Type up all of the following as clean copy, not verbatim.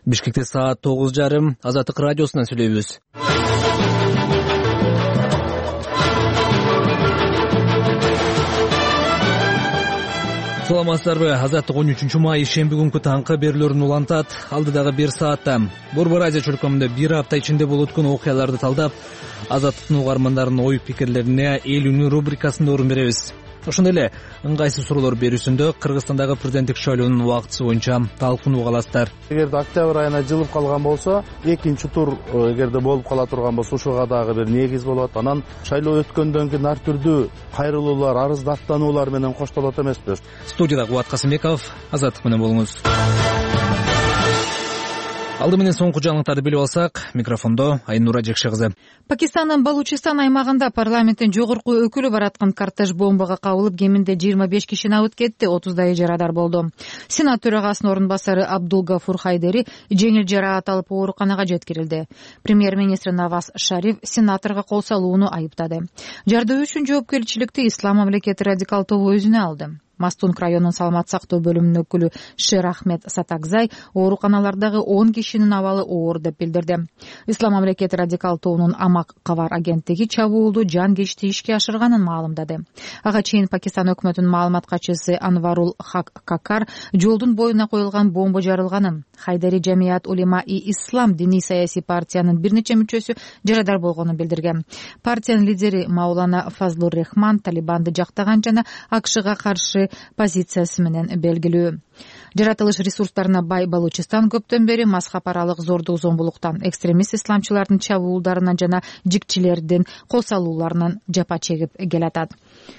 Бишкекте саат 9:30 Азаттык радиосунан сүйлөйбүз. Саламатсыздарбы? Азаттык 13 май ишемби күнкү таңкы берүүлөрүн улантат. Алдыдагы 1 саатта Борбор Азия чөлкөмүндө 1 апта ичинде болуп өткөн окуяларды талдап, Азаттыктын угармандарынын ой пикирлерине эл үнү рубрикасында орун беребиз. Ошондой эле ыңгайсыз суроолор берүүсүндө Кыргызстандагы президенттик шайлоонун убактысы боюнча талкуу каласыздар. Эгерде октябрь айына жылып калган болсо, экинчи тур эгерде болуп кала турган болсо, ушуга дагы бир негиз болот. Анан шайлоо өткөндөн кийин ар түрдүү кайрылуулар, арыздаттануулар менен коштолот эмеспи? Студияда Кубат Касымбеков, Азаттык менен болуңуз. Алды менен соңку жаңылыктарды билип алсак, микрофондо Айнура Жекше кызы. Пакистандын Балучистан аймагында парламенттин жогорку өкүлү бараткан кортеж бомбага кабылып, кеминде 25 киши абыт кетти, 30 жарадар болду. Сенат төрагасынын орун басары Абдулгафур Хайдери жеңил жараат алып ооруканага жеткирилди. Премьер-министр Наваз Шариф сенаторго кол салууну айыптады. Жардоо үчүн жоопкерчиликти Ислам мамлекети радикал тобу өзүнө алды. Мастунг районунун саламат сактоо бөлүмүнүн өкүлү Шер Ахмед Сатакзай ооруканалардагы 10 кишинин абалы оор деп билдирди. Ислам мамлекети радикал тобунун Амак кабар агенттиги чабуулду жан кечти ишке ашырганын маалымдады. Ага чейин Пакистан өкмөтүнүн маалымат катчысы Анварул Хак Какар жолдун боюна коюлган бомба жарылганын, Хайдари Жамият Улема-и Ислам диний саясий партиянын бир нече мүчөсү жарадар болгонун билдирген. Партиянын лидери Маулана Фазлур Рехман Талибанды жактаган жана АКШга каршы позициясы менен белгилүү. Жаратылыш ресурстарына бай Балучистан көптөн бери мазхаб аралык зордук зомбулуктан, экстремист исламчылардын чабуулдарынан жана жикчилердин кол салууларынан жапа чегип келатат.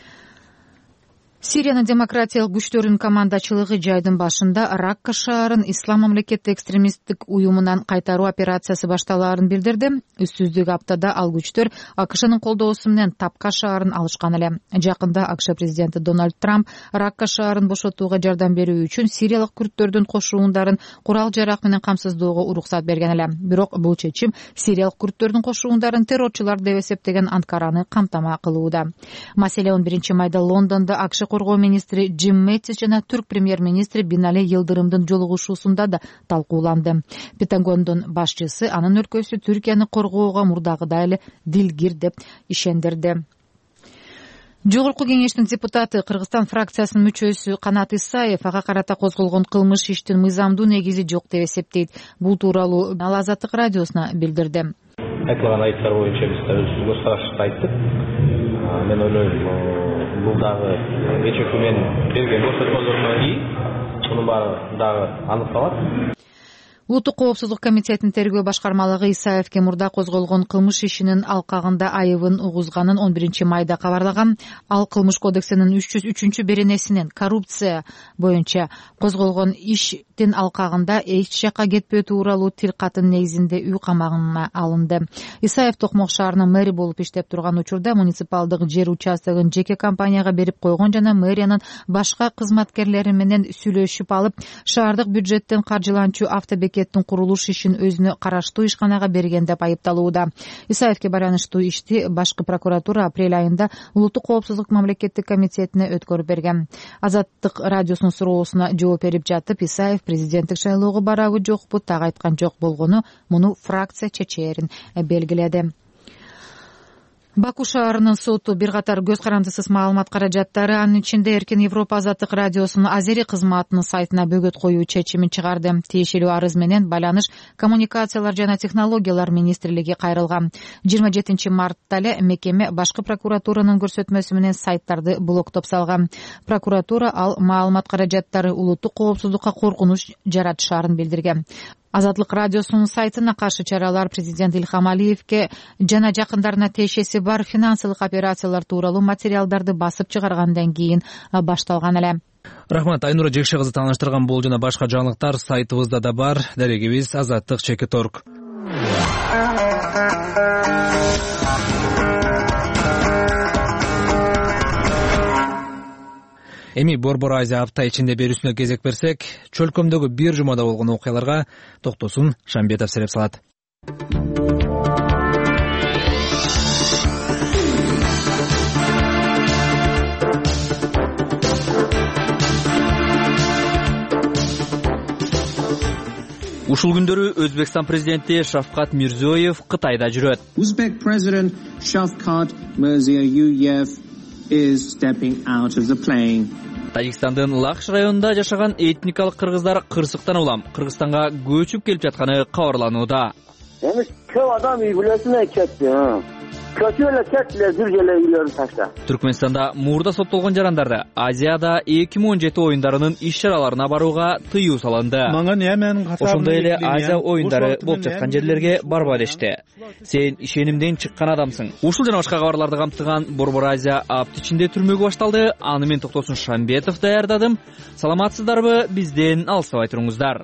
Сириянын демократиялык күчтөрүнүн командачылыгы жайдын башында Ракка шаарын Ислам мамлекети экстремисттик уюмунан кайтаруу операциясы башталаарын билдирди. Үстүздүк аптада ал күчтөр АКШнын колдоосу менен Тапка шаарын алышкан эле. Жакында АКШ президенти Дональд Трамп Ракка шаарын бошотууга жардам берүү үчүн сириялык күрттөрдүн кошуундарын курал жарак менен камсыздоого уруксат берген эле. Бирок бул чечим сириялык күрттөрдүн кошуундарын террорчулар деп эсептеген Анкараны камтама кылууда. Маселе 11 майда Лондондо АКШ коргоо министри Джим Мэттис жана түрк премьер-министри Бинали Йылдырымдын жолугушуусунда да талкууланды. Пентагондун башчысы анын өлкөсү Түркияны коргоого мурдагыдай эле дилгир деп ишендирди. Жогорку кеңештин депутаты Кыргызстан фракциясынын мүчөсү Канат Исаев ага карата козголгон кылмыш иштин мыйзамдуу негизи жок деп эсептейт. Бул тууралуу ал Азаттык радиосуна билдирди. Айтылган айыптар боюнча биз өз карашыбызды айттык. Мен ойлойм, бул дагы кечээ мен берген көрсөтмөлөрүмөн кийин мунун баары дагы аныкталат. Улуттук коопсуздук комитетинин тергөө башкармалыгы Исаевке мурда козголгон кылмыш ишинин алкагында айыбын угузганын 11 майда кабарлаган. Ал кылмыш кодексинин 303 беренесинин коррупция боюнча козголгон иштин алкагында эч жакка кетпөө тууралуу тил катын негизинде үй камагына алынды. Исаев Токмок шаарынын мэри болуп иштеп турган учурда муниципалдык жер участогун жеке компанияга берип койгон жана мэриянын башка кызматкерлери менен сүйлөшүп алып, шаардык бюджеттен каржыланчу автобекет курулуш ишин өзүнө караштуу ишканага берген деп айыпталууда. Исаевке байланыштуу ишти башкы прокуратура апрель айында Улуттук коопсуздук мамлекеттик комитетине өткөрүп берген. Азаттык радиосунун суроосуна жооп берип жатып, Исаев президенттик шайлоого барабы жокпу так айткан жок болгону муну фракция чечээрин белгиледи. Баку шаарынын соту бир катар көз карандысыз маалымат каражаттары, анын ичинде Эркин Европа Азаттык радиосунун Азери кызматынын сайтына бөгөт коюу чечимин чыгарды. Тиешелүү арыз менен Байланыш, коммуникациялар жана технологиялар министрлиги кайрылган. 27 мартта эле мекеме башкы прокуратуранын көрсөтмөсү менен сайттарды блоктоп салган. Прокуратура ал маалымат каражаттары улуттук коопсуздукка коркунуч жаратышаарын билдирген. Азаттык радиосунун сайтына каршы чаралар президент Илхам Алиевке жана жакындарына тиешеси бар финансылык операциялар тууралуу материалдарды басып чыгаргандан кийин башталган эле. Рахмат, Айнура Жекше кызы тааныштырган бул жана башка жаңылыктар сайтыбызда да бар. Дарегибиз azаттык.org. Эми Борбор Азия апта ичинде берүүсүнө кезек берсек, чөлкөмдөгү бир жумада болгон окуяларга токтосун Шамбетов сереп салат. Ушул күндөрү Өзбекстан президенти Шавкат Мирзиёев Кытайда жүрөт. Uzbek President Shavkat Mirziyoyev is stepping out of the plane. Тажикстандын Лахш районунда жашаган этникалык кыргыздар кырсыктан улам Кыргызстанга көчүп келип жатканы кабарланууда. Endi köp adam üyülesine ketdi. Kötüyle kettiler, Türkiye'yle üyülerini taşla. Түркменстанда мурда соттолгон жарандарды Азияда 2017 оюндарынын иш-чараларына барууга тыюу салынды. Ошондой эле Азия оюндары болуп жаткан жерлерге барба дешти. Сен ишенимден чыккан адамсың. Ушул жана башка кабарларды камтыган Борбор Азия апт ичинде түрмөгө башталды. Аны мен Токтосун Шамбетов даярдадым. Саламатсыздарбы? Бизден алыстабай туруңуздар.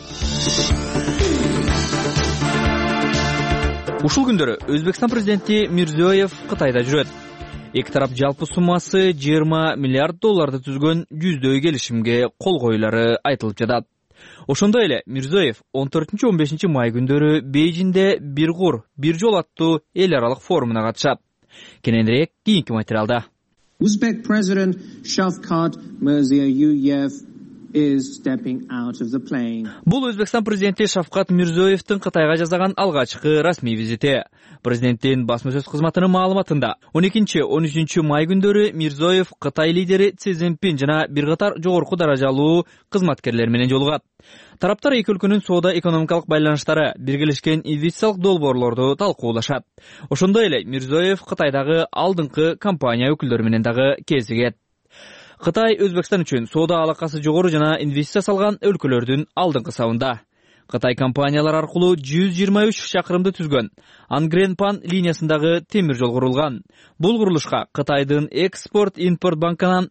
Ушул күндөрү Өзбекстан президенти Мирзиёев Кытайда жүрөт. Эки тарап жалпы суммасы 20 миллиард долларды түзгөн жүздөй келишимге кол коюлары айтылып жатат. Ошондой эле Мирзиёев 14-15 май күндөрү Бейжиңде бир кур, бир жол аттуу эл аралык форумуна катышат. Кененирээк кийинки материалда. Uzbek President Shavkat Mirziyoyev is stepping out of the plane. Бул Өзбекстан президенти Шавкат Мирзиёевдин Кытайга жасаган алгачкы расмий визити. Президенттин басма-сөз кызматынын маалыматында 12-13 май күндөрү Мирзиёев Кытай лидери Си Цзиньпин жана бир катар жогорку даражалуу кызматкерлер менен жолугат. Тараптар эки өлкөнүн соода-экономикалык байланыштары, биргелешкен инвестициялык долбоорлорду талкуулашат. Ошондой эле Мирзиёев Кытайдагы алдыңкы компания өкүлдөрү менен дагы кезигет. Кытай Өзбекстан үчүн соода алакасы жогору жана инвестиция салган өлкөлөрдүн алдыңкы сабында. Кытай компаниялар аркылуу 123 чакырымды түзгөн Ангрен-Пан линиясындагы темир жол курулган. Бул курулушка Кытайдын экспорт-импорт банкынан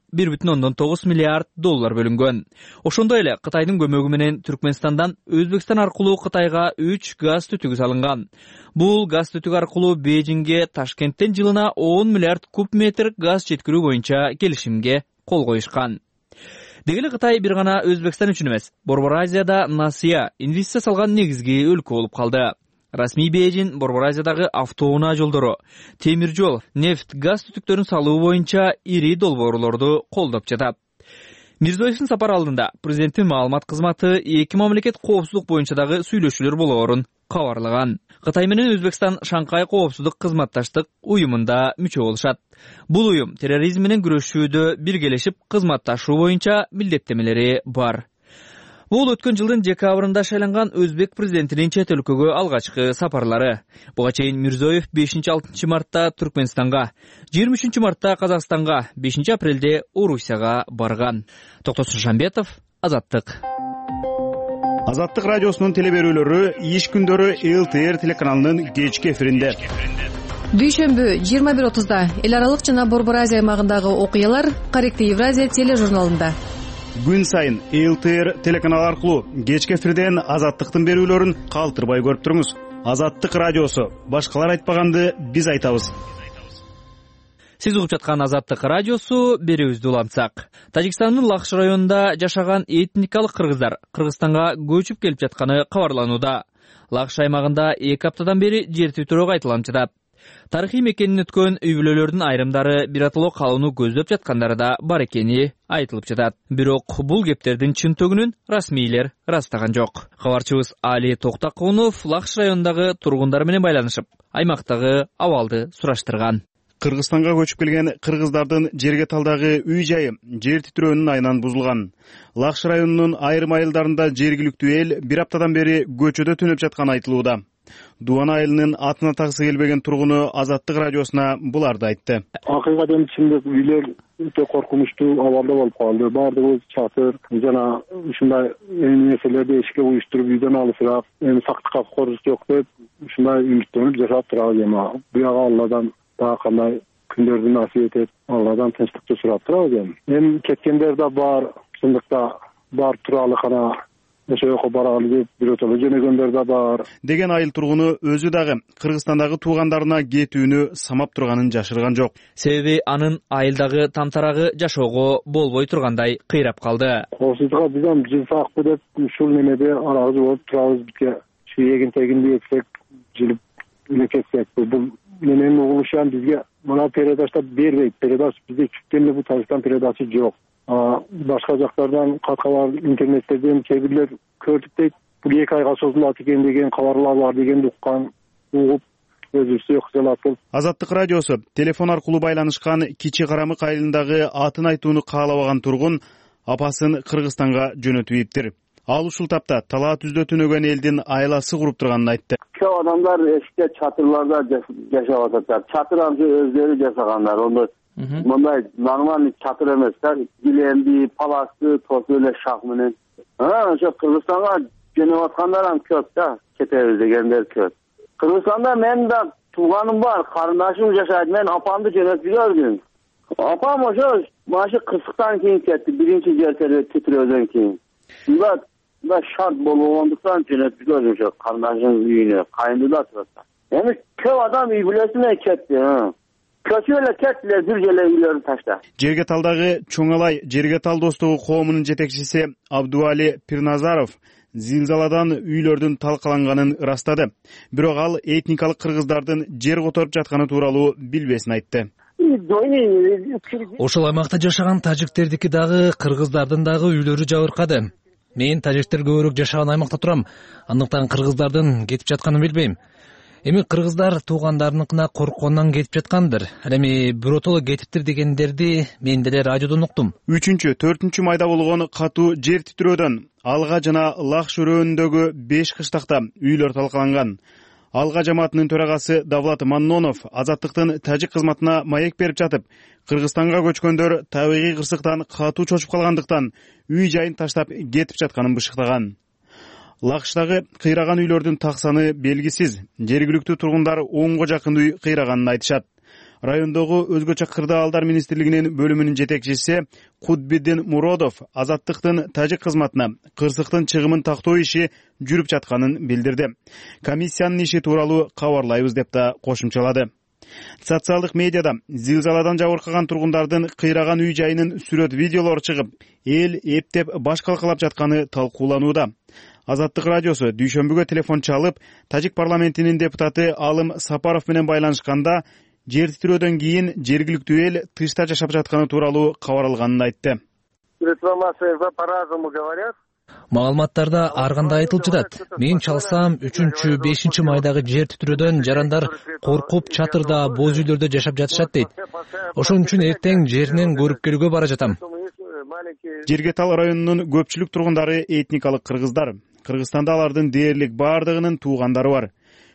1,9 миллиард доллар бөлүнгөн. Ошондой эле Кытайдын көмөгү менен Түркмөнстандан Өзбекстан аркылуу Кытайга 3 газ түтүгү салынган. Бул газ түтүгү аркылуу Бейжиңге Ташкенттен жылына 10 миллиард куб метр газ жеткирүү боюнча келишимге кол коюшкан. Дегеле Кытай бир гана Өзбекстан үчүн эмес, Борбор Азияда насыя инвестиция салган негизги өлкө болуп калды. Расмий Бейжиң Борбор Азиядагы автоунаа жолдору, темир жол, нефт, газ түтүктөрүн салуу боюнча ири долбоорлорду колдоп жатат. Мирзиёевдин сапар алдында президенттин маалымат кызматы эки мамлекет коопсуздук боюнча дагы сүйлөшүүлөр болоорун кабарлаган. Кытай менен Өзбекстан Шанхай коопсуздук кызматташтык уюмунда мүчө болушат. Бул уюм терроризм менен күрөшүүдө биргелешип кызматташуу боюнча милдеттемелери бар. Бул өткөн жылдын декабрында шайланган Өзбек президентинин чет өлкөгө алгачкы сапарлары. Буга чейин Мирзиёев 5-6 мартта Түркмөнстанга, 23 мартта Казакстанга, 5 апрелде Орусияга барган. Токтосун Шамбетов, Азаттык. Азаттык радиосунун телеберүүлөрү иш күндөрү ЛТР телеканалынын кечки эфиринде. Дүйшөмбү 21:30да эл аралык жана Борбор Азия аймагындагы окуялар Каректи Евразия тележурналында. Күн сайын ЛТР телеканалы аркылуу кечки эфирден Азаттыктын берүүлөрүн калтырбай көрүп туруңуз. Азаттык радиосу, башкалар айтпаганды биз айтабыз. Сиз угуп жаткан Азаттык радиосу, берүүбүздү улантсак. Тажикстандын Лахш районунда жашаган этникалык кыргыздар Кыргызстанга көчүп келип жатканы кабарланууда. Лахш аймагында 2 аптадан бери жер титирөө кайталанып жатат. Тарыхый мекенин өткөн үй бүлөлөрдүн айрымдары биротоло калууну көздөп жаткандары да бар экени айтылып жатат. Бирок бул кептердин чын төгүнүн расмийлер ырастаган жок. Кабарчыбыз Али Токтакунов Лахш районундагы тургундар менен байланышып, аймактагы абалды сураштырган. Кыргызстанга көчүп келген кыргыздардын жерге талдагы үй жайы жер титирөөнүн айынан бузулган. Лахш районунун айрым айылдарында жергиликтүү эл бир аптадан бери көчөдө түнөп жатканы айтылууда. Дуан айылынын атына тагысы келбеген тургуну Азаттык радиосуна буларды айтты. Акыйкатен ичинде үйлөр өтө коркунучтуу абалда болуп калды. Баардыгыбыз чатыр жана ушундай нерселерди эшикке уюштуруп үйдөн алысыраак, эми сактыкка корус жок деп ушундай үмүттөнүп жашап турабыз. Эми буяга Алладан дагы кандай күндөрдү насип этип, Алладан тынчтыкты сурап турабыз. Эми кеткендер да бар, чындыкта бар туралы кана ошо жака баралы деп биротоло жөнөгөндөр да бар. Деген айыл тургуну өзү дагы Кыргызстандагы туугандарына кетүүнү самап турганын жашырган жок. Себеби анын айылдагы тамтарагы жашоого болбой тургандай кыйрап калды. Коопсуздукка биз ham жылсакпы деп ушул немеде арагы болуп турабыз. Бизге ушу эгин-тегинди эксек, жылып элекетсек, бул менен угулушан бизге мына передачта бербейт. Передач бизде чүктөн эле бул Тажикстан передачасы жок. Башка жактардан каткалар интернеттерден кээ бирлер көрдүк дейт. бул 2 айга созулат экен деген кабарлар бар дегенди угуп өзүбүздү кыялат болуп. Азаттык радиосу телефон аркылуу байланышкан Кичи Карамык айылындагы атын айтууну каалабаган тургун апасын Кыргызстанга жөнөтүп ийиптир. Ал ушул тапта талаа түздө түнөгөн элдин айласы куруп турганын айтты. Көп адамдар эшикте чатырларда жашап атат. Чатыр өздөрү жасагандар. Мындай нормальный чатыр эмес да. Гиленди, паласты, тосу эле шак менен. Ошо Кыргызстанга жөнөп аткандар ham көп да. Кетебиз дегендер көп. Кыргызстанда мен да тууганым бар, карындашым жашайт. Мен апамды жөнөтүп жибердим. Апам ошо машы кырсыктан кийин кетти. Биринчи жер титирөөдөн кийин. Да шарт болгондуктан жөнөтүп жибердим ошо карындашымдын үйүнө. Кайындыда турат. Эми көп адам үй бүлөсүнө кетти. Көчүп эле кеттилер, бир желе үйлөрүн таштап. Жергеталдагы Чоңалай Жергетал достугу коомунун жетекчиси Абдуали Пирназаров зилзаладан үйлөрдүн талкаланганын ырастады. Бирок ал этникалык кыргыздардын жер которуп жатканы тууралуу билбесин айтты. Ошол аймакта жашаган тажиктердики дагы, кыргыздардын дагы үйлөрү жабыркады. Мен тажиктер көбүрөөк жашаган аймакта турам. Андыктан кыргыздардын кетип жатканын билбейм. Эми кыргыздар туугандарыныкына корккондон кетип жаткандыр. Ал эми биротоло кетиптир дегендерди мен деле радиодон уктум. 3-4 майда болгон катуу жер титирөөдөн Алга жана Лах шөрөөнүндөгү 5 кыштакта үйлөр талкаланган. Алга жамаатынын төрагасы Давлат Маннонов Азаттыктын тажик кызматына маек берип жатып, Кыргызстанга көчкөндөр табигый кырсыктан катуу чочуп калгандыктан үй жайын таштап кетип жатканын бышыктаган. Лахштагы кыйраган үйлөрдүн таксаны белгисиз. Жергиликтүү тургундар 10го жакын үй кыйраганын айтышат. Райондогу өзгөчө кырдаалдар министрлигинин бөлүмүнүн жетекчиси Кудбиддин Муродов Азаттыктын тажик кызматына кырсыктын чыгымын тактоо иши жүрүп жатканын билдирди. Комиссиянын иши тууралуу кабарлайбыз деп да кошумчалады. Социалдык медиада зилзаладан жабыркаган тургундардын кыйраган үй жайынын сүрөт видеолору чыгып, эл эптеп баш калкалап жатканы талкууланууда. Азаттык радиосу дүйшөмбүгө телефон чалып, тажик парламентинин депутаты Алым Сапаров менен байланышканда жер титирөөдөн кийин жергиликтүү эл тышта жашап жатканы тууралуу кабарланганын айтты. Маалыматтарда ар кандай айтылып жатат. Мен чалсам 3-5 майдагы жер титирөөдөн жарандар коркуп чатырда, боз үйлөрдө жашап жатышат дейт. Ошон үчүн эртең жеринен көрүп келүүгө бара жатам. Жергетал районунун көпчүлүк тургундары этникалык кыргыздар. Кыргызстанда алардын дээрлик баардыгынын туугандары бар.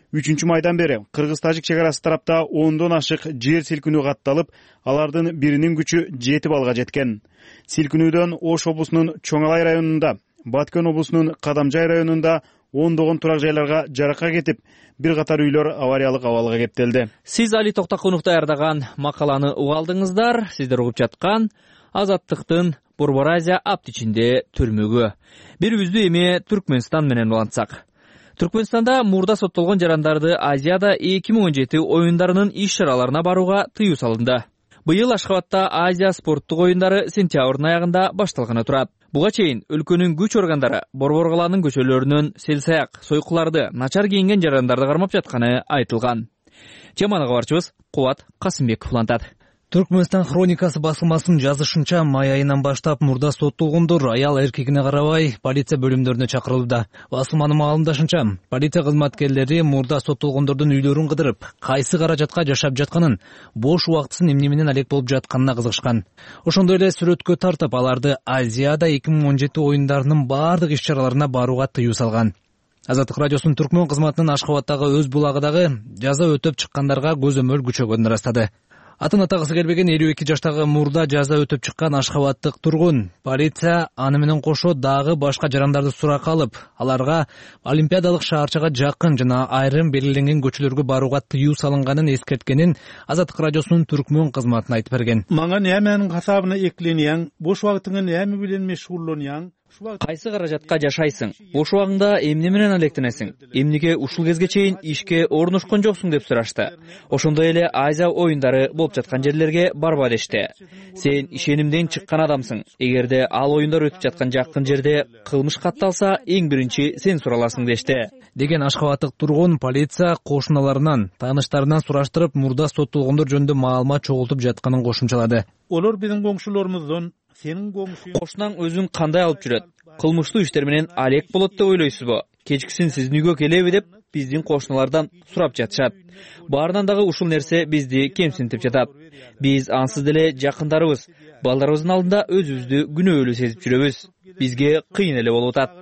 3 майдан бери кыргыз-тажик чек арасы тарапта 10дон ашык жер силкинүү катталып, алардын биринин күчү 7 балга жеткен. Силкинүүдөн Ош облусунун Чоңалай районунда, Баткен облусунун Кадамжай районунда ондогон турак жайларга жаракка кетип, бир катар үйлөр авариялык абалга кептелди. Сиз Али Токтакунов даярдаган макаланы угалдыңыздар. Сиздер угуп жаткан Азаттыктын Борбор Азия аптичинде түрмөгү. Бирибизди эми Түркмөнстан менен улантсак. Түркмөнстанда мурда соттолгон жарандарды Азияда 2017 оюндарынын иш-чараларына барууга тыюу салынды. Быйыл Ашхабадта Азия спорттук оюндары сентябрдын аягында башталганы турат. Буга чейин өлкөнүн күч органдары Борбор калаанын көчөлөрүнөн селсаяк, сойкуларды, начар кийинген жарандарды кармап жатканы айтылган. Теманы кабарчыбыз Кубат Касымбеков улантат. Түркмөнстан хроникасы басылмасынын жазышынча, май айынан баштап мурда соттолгондор аял эркегине карабай полиция бөлүмдөрүнө чакырылды. Басылманын маалымдашынча, полиция кызматкерлери мурда соттолгондордун үйлөрүн кыдырып, кайсы каражатка жашап жатканын, бош убактысын эмне менен алек болуп жатканына кызыгышкан. Ошондой эле сүрөткө тартып, аларды Азияда 2017 оюндарынын баардык иш-чараларына барууга тыюу салган. Азаттык радиосунун Түркмөн кызматынын Ашхабадтагы өз булагыдагы жаза өтөп чыккандарга көзөмөл күчөгөнүн ырастады. Атын атагысы келбеген 52 жаштагы мурда жаза өтөп чыккан ашхабаттык тургун. Полиция аны менен кошо дагы башка жарандарды суракка алып, аларга Олимпиадалык шаарчага жакын жана айрым белгиленген көчөлөргө барууга тыюу салынганын эскерткенин Азаттык радиосунун Түркмөн кызматына айтып берген. Мага неменин касабына экленияң, бош убактыңы неме менен мешгулланияң? Кайсы каражатка жашайсың? Бош убагыңда эмне менен алектенесиң? Эмнеге ушул кезге чейин ишке орношкон жоксуң деп сурашты. Ошондой эле Азия оюндары болуп жаткан жерлерге барба дешти. Сен ишенимден чыккан адамсың. Эгерде ал оюндар өтүп жаткан жакын жерде кылмыш катталса, эң биринчи сен сураласың дешти. Деген Ашхабаттык тургун полиция кошуналарынан, тааныштарынан сураштырып, мурда соттолгондор жөнүндө маалымат чогултуп жатканын кошумчалады. Олар биздин коңшуларыбыздан Кошунаң өзүн кандай алып жүрөт? Кылмыштуу иштер менен алек болот деп ойлойсузбу? кечкисин сиздин үйгө келеби деп биздин кошуналардан сурап жатышат. Баарынан дагы ушул нерсе бизди кемсинтип жатат. Биз ансыз деле жакындарыбыз. Балдарыбыздын алдында өзүбүздү күнөөлүү сезип жүрөбүз. Бизге кыйын эле болуп атат.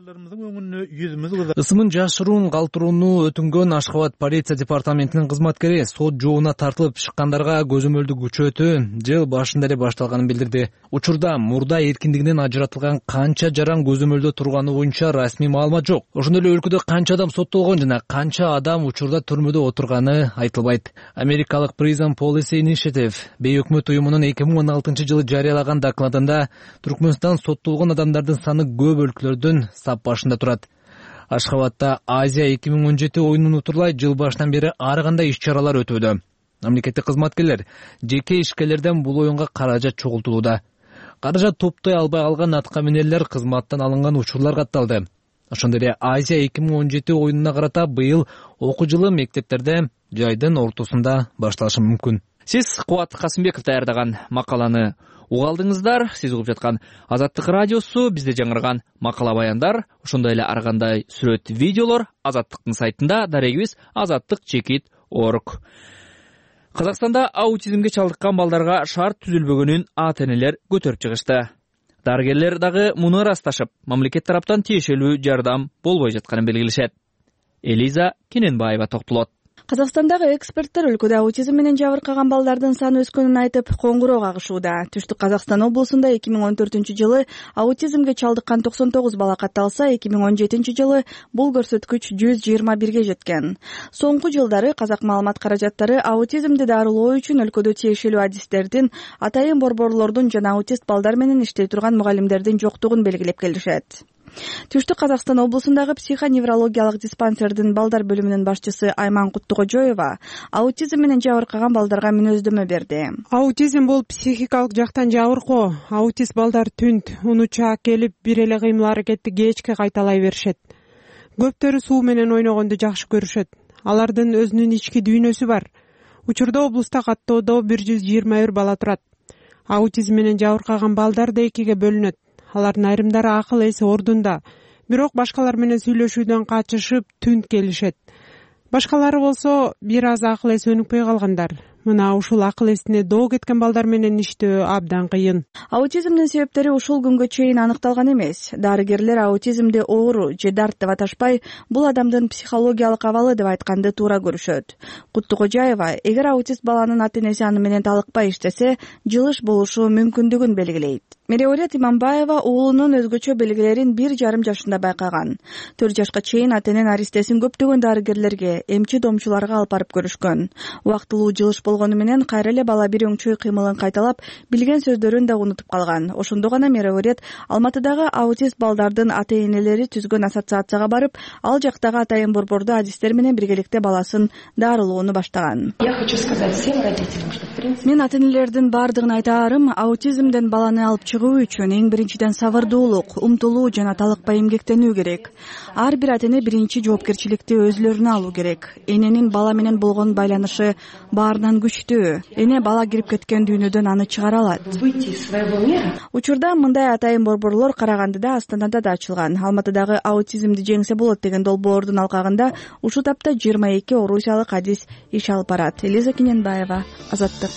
Ысымын жашыруун калтырууну өтүнгөн Ашхабад полиция департаментинин кызматкери сот жообуна тартылып чыккандарга көзөмөлдү күчөтүү жыл башында эле башталганын билдирди. Учурда мурда эркиндигинен ажыратылган канча жаран көзөмөлдө турганы боюнча расмий маалымат жок. Ошондой эле өлкөдө канча адам соттолгон жана канча адам учурда түрмөдө отурганы айтылбайт. Америкалык Prison Policy Initiative бейөкмөт уюмунун 2016-жылы жарыялаган докладында Түркмөнстан соттолгон адамдардын саны көп өлкөлөрдүн сап башында турат. Ашхабадда Азия 2017 оюнун утурлай жыл башынан бери ар кандай иш-чаралар өтүүдө. Мамлекеттик кызматкерлер жеке ишкерлерден бул оюнга каражат чогултууда. Каражат топтой албай калган атка минерлер кызматтан алынган учурлар катталды. Ошондой эле Азия 2017 оюнуна карата быйыл окуу жылы мектептерде жайдын ортосунда башталышы мүмкүн. Сиз Кубат Касымбеков даярдаган макаланы угалдыңыздар. Сиз угуп жаткан Азаттык радиосу, бизде жаңырган макала баяндар, ошондой эле ар кандай сүрөт, видеолор Азаттыктын сайтында, дарегибиз azattik.org. Казакстанда аутизмге чалдыккан балдарга шарт түзүлбөгөнүн ата-энелер көтөрүп чыгышты. Дарыгерлер дагы муну ырасташып, мамлекет тараптан тиешелүү жардам болбой жатканын белгилешет. Элиза Кененбаева токтолот. Казакстандагы эксперттер өлкөдө аутизм менен жабыркаган балдардын саны өскөнүн айтып, коңгуроо кагышууда. Түштүк Казакстан облусунда 2014-жылы аутизмге чалдыккан 99 бала катталса, 2017-жылы бул көрсөткүч 121ге жеткен. Соңку жылдары казак маалымат каражаттары аутизмди дарылоо үчүн өлкөдө тиешелүү адистердин, атайын борборлордун жана аутист балдар менен иштей турган мугалимдердин жоктугун белгилеп келишет. Түштүк Казакстан облусундагы психоневрологиялык диспансердин балдар бөлүмүнүн башчысы Айман Куттугожоева аутизм менен жабыркаган балдарга мүнөздөмө берди. Аутизм бул психикалык жактан жабыркоо. Аутист балдар түнт, унуча келип, бир эле кыймыл аракетти кечке кайталай беришет. Көптөрү суу менен ойногонду жакшы көрүшөт. Алардын өзүнүн ички дүйнөсү бар. Учурда облуста каттоодо 121 бала турат. Аутизм менен жабыркаган балдар да экиге бөлүнөт. Алардын айрымдары акыл эси ордунда, бирок башкалар менен сүйлөшүүдөн качышып түнт келишет. Башкалары болсо бир аз акыл эси өнүкпөй калгандар. Мына ушул акыл эсине доо кеткен балдар менен иштөө абдан кыйын. Аутизмдин себептери ушул күнгө чейин аныкталган эмес. Дарыгерлер аутизмди оору же дарт деп аташпай, бул адамдын психологиялык абалы деп айтканды туура көрүшөт. Куттугожаева, эгер аутист баланын ата-энеси аны менен талыкпай иштесе, жылыш болушу мүмкүндүгүн белгилейт. Мереорет Иманбаева уулунун өзгөчө белгилерин 1,5 жашында байкаган. 4 жашка чейин ата-эненин аристесин көптөгөн дарыгерлерге, эмчи-домчуларга алып барып көрүшкөн. Убактылуу жылыш болгону менен кайра эле бала бир өңчөй кыймылын кайталап, билген сөздөрүн да унутуп калган. Ошондо гана Мереорет Алматыдагы аутист балдардын ата-энелери түзгөн ассоциацияга барып, ал жактагы атайын борбордо адистер менен биргеликте баласын дарылоону баштаган. Я хочу сказать всем родителям, что в принципе мен ата-энелердин бардыгын айтаарым, аутизмден баланы алып чыгуу үчүн эң биринчиден сабырдуулук, умтулуу жана талыкпай эмгектенүү керек. Ар бир ата-эне биринчи жоопкерчиликти өзүлөрүнө алуу керек. Эненин бала менен болгон байланышы баарынан күчтүү. Эне бала кирип кеткен дүйнөдөн аны чыгара алат. выйти из своего мира. Учурда мындай атайын борборлор Карагандыда, Астанада да ачылган. Алматыдагы аутизмди жеңсе болот деген долбоордун алкагында ушул тапта 22 орусиялык адис иш алып барат. Элиза Кененбаева, Азаттык.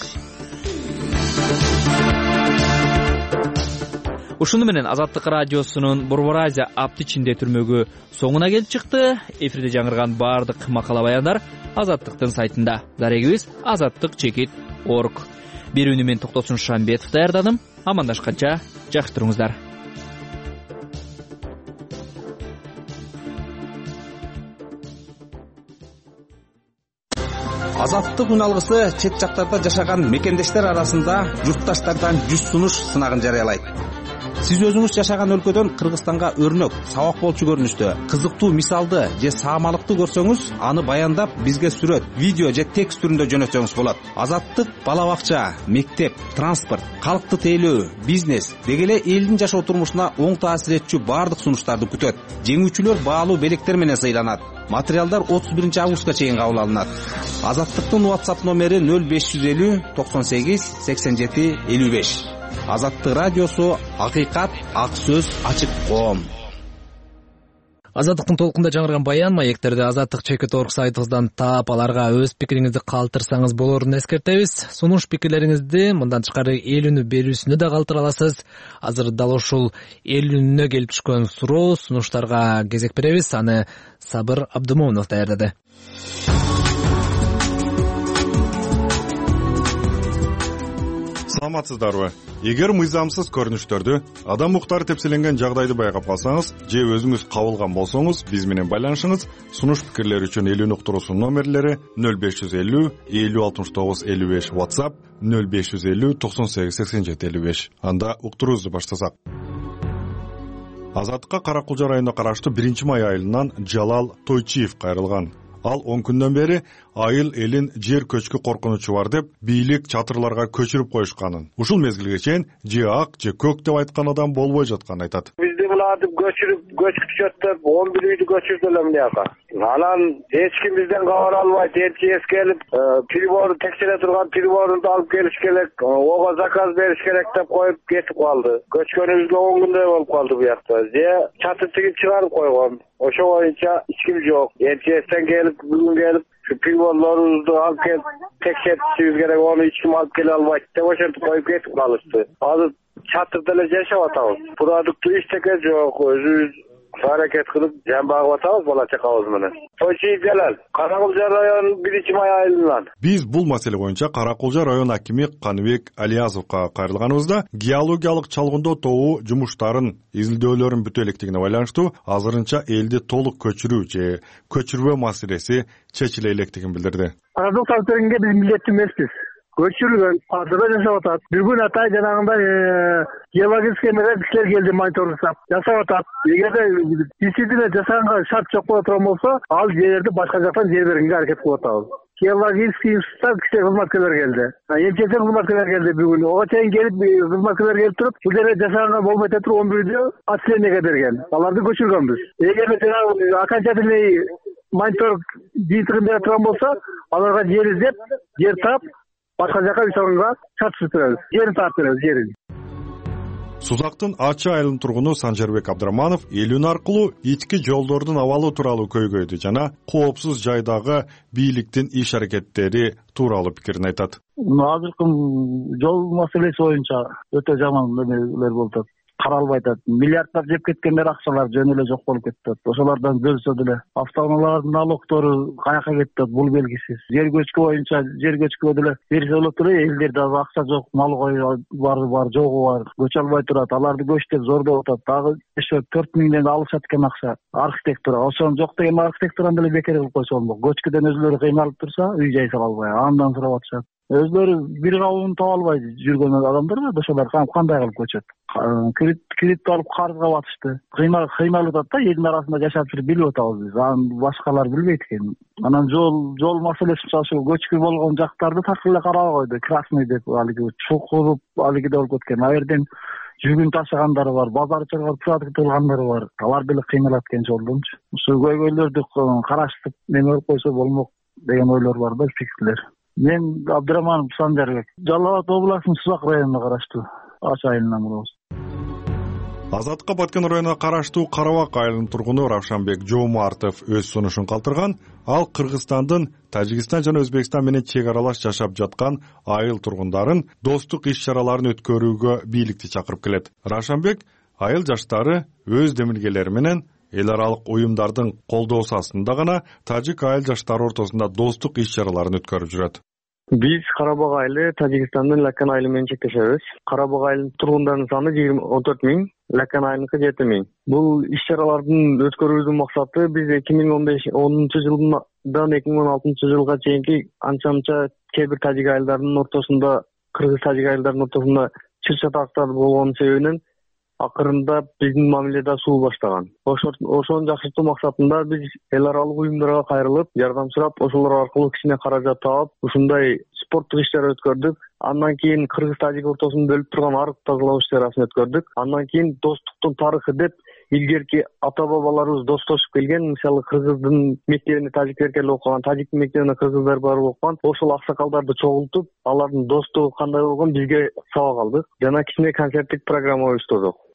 Ушуну менен Азаттык радиосунун Борбор Азия апты ичинде түрмөгү соңуна келип чыкты. Эфирде жаңырган баардык макала баяндар Азаттыктын сайтында. Дарегибиз azattik.org. Берүүнү мен Токтосун Шамбетов даярдадым. Амандашканча жакшы туруңуздар. Азаттык үн алгысы чет жактарда жашаган мекендештер арасында журтташтардан 100 сунуш сынагын жарыялайт. Сиз өзүңүз жашаган өлкөдөн Кыргызстанга өрнөк, сабак болчу көрүнүштө, кызыктуу мисалды же саамалыкты көрсөңүз, аны баяндап бизге сүрөт, видео же текст түрүндө жөнөтсөңүз болот. Азаттык бала бакча, мектеп, транспорт, калкты тейлөө, бизнес деги эле элдин жашоо турмушуна оң таасир этчү баардык сунуштарды күтөт. Жеңүүчүлөр баалуу белектер менен сыйланат. Материалдар 31 августка чейин кабыл алынат. Азаттыктын WhatsApp номери 0550 98 87 55. Азаттык радиосу, акыйкат, ак сөз, ачык коом. Азаттыктын толкунда жаңырган баян маектерди Азаттык чекит орг сайтыбыздан таап, аларга өз пикириңизди калтырсаңыз болорун эскертебиз. Сунуш пикирлериңизди мындан тышкары эл үнү берүүсүнө да калтыра аласыз. Азыр дал ушул эл үнүнө келип түшкөн суроо сунуштарга кезек беребиз. Аны Сабыр Абдымомунов даярдады. Саламатсыздарбы? Эгер мыйзамсыз көрүнүштөрдү, адам укуктары тепселенген жагдайды байкап калсаңыз же өзүңүз кабылган болсоңуз, биз менен байланышыңыз. Сунуш пикирлери үчүн эл үнү уктуруусунун номерлери 0550 50 69 55 WhatsApp 0550 98 87 55. Анда уктуруубузду баштасак. Азаттыкка Каракулжа районуна караштуу 1-май айылынан Жалал Тойчиев кайрылган. Ал 10 күндөн бери айыл элин жер көчкү коркунучу бар деп бийлик чатырларга көчүрүп коюшканын, ушул мезгилге чейин же ак же көк деп айткан адам болбой жатканын айтат. Бизди буларды көчүрүп деп 11 үйдү көчүрдүлөр мынаяка. Анан эч ким бизден кабар албайт. МЧС келип, приборду текшере турган приборду алып келиш керек, ого заказ бериш керек деп коюп кетип калды. Көчкөнүбүзгө 10 күндөй болуп калды бу жакта. Же чатыр тигип чыгарып койгон. Ошо боюнча эч ким жок. МЧСтен келип, бүгүн келип, şu pivollarımızı alıp gelip tekşetişimiz gerek, onu hiç kim alıp gele almaydı de boşantıp koyup getip kalıştı. Azı çatırdalar yaşap atamız. Produktü işteke yok, özümüz hareket kılıp cembağ atamız, bola çakavuz mını. Toyçiyiz gelel. Karakulja rayonu 1-May ayылынан. Biz бул маселе боюнча Каракулжа район акими Каныбек Алиязовго кайрылганыбызда геологиялык чалгындоо тобу жумуштарын изилдөөлөрүн бүтө электигине байланыштуу азырынча элди толук көчүрүү же көчүрбөө маселеси чечиле электигин билдирди. Арадык тарапынан биз милдеттүү эмеспиз. Көчүрүлгөн падыра жашап атат. Бүгүн атай жанагындай геологический кишилер келди, мониторинг жасап атат. Эгерде действительно жасаганга шарт жок боло турган болсо, ал жерлерди башка жактан жер бергенге аракет кылып атабыз. Геологический институттан киши кызматкерлер келди. МЧС кызматкерлер келди бүгүн. Ого чейин келип кызматкерлер келип туруп, бул жерде жасаганга болбой туруп 11-дө отселениеге берген. Аларды көчүргөнбүз. Эгерде жанагы окончательный мониторинг жыйынтыгын бере турган болсо, аларга жер издеп, жер таап, башка жака үй салганга шарт түзөбүз. Жерин таап беребиз, жерин. Сузактын Ачы айылынын тургуну Санжарбек Абдыраманов эл үн аркылуу ички жолдордун абалы тууралуу көйгөйдү жана коопсуз жайдагы бийликтин иш аракеттери тууралуу пикирин айтат. Азыркы жол маселеси боюнча өтө жаман нелер болуп атат. Каралбай атат. Миллиарддап жеп кеткендер акчалар жөн эле жок болуп кетти. Ошолордон бөлсө деле автоунаалардын налогтору каяка кетти, бул белгисиз. Жер көчкү боюнча жер көчкүгө деле берсе болот эле, элдерде акча жок, мал кой бар, жогу бар, көчө албай турат. Аларды көч деп зордоп атат. Дагы 4 миңден алышат экен акча. Архитектура, ошону жок деген архитектураны деле бекер кылып койсо болмок. Көчкүдөн өзлөрү кыйналып турса, үй жай сала албай, андан сурап атышат. Өзлөрү бир кабын таба албай жүргөн адамдар бар, ошолор кандай кылып көчөт? Кредит алып карызга батышты. Кыйналып атат да, элдин арасында жашап жүрүп билип атабыз биз. Аны башкалар билбейт экен. Анан жол маселеси ошол көчкү болгон жактарды так эле карабай койду. Красный деп алиги чукуруп алигиде болуп кеткен. Ал жерден жүгүн ташыгандары бар, базар чыгарып продукт алгандары бар. Алар деле кыйналат экен жолдончу. Ушул көйгөйлөрдү караштырып неме кылып койсо болмок деген ойлор бар да, фикрлер. Мен Абдыраманов Санжарбек. Жалал Абад областынын Сузак районуна караштуу Ачы айылынан болобуз. Азаттыкка Баткен районуна караштуу Карабак айылынын тургуну Равшанбек Жоомартов өз сунушун калтырган. Ал Кыргызстандын Тажикстан жана Өзбекстан менен чек аралаш жашап жаткан айыл тургундарын достук иш-чараларын өткөрүүгө бийликти чакырып келет. Равшанбек айыл жаштары өз демилгелери менен эл аралык уюмдардын колдоосу астында гана тажик айыл жаштары ортосунда достук иш-чараларын өткөрүп жүрөт. Биз Карабак айылы Тажикстандын Лакан айылы менен чектешебиз. Карабак айылынын тургундарынын саны 14 миң, Лакан айылыныкы 7 миң. Бул иш-чаралардын өткөрүүнүн максаты биз 2010-жылдан 2016 жылга чейинки анча-мынча кээ бир тажик айылдарынын ортосунда, кыргыз тажик айылдарынын ортосунда чыр-чатактар болгон себебинен акырында биздин мамиледе суу баштаган. Ошону жакшыртуу максатында биз эл аралык уюмдарга кайрылып, жардам сурап, ошолор аркылуу кичине каражат таап, ушундай спорттук иш-чара өткөрдүк. Андан кийин кыргыз тажик ортосунда бөлүп турган арык тазалоо иш-чарасын өткөрдүк. Андан кийин достуктун тарыхы деп илгерки ата-бабаларыбыз достошуп келген, мисалы кыргыздын мектебинде тажиктер келип окуган, тажиктин мектебине кыргыздар барып окуган, ошол аксакалдарды чогултуп, алардын достугу кандай болгон бизге сабак алдык. Жана кичине концерттик программа уюштурдук.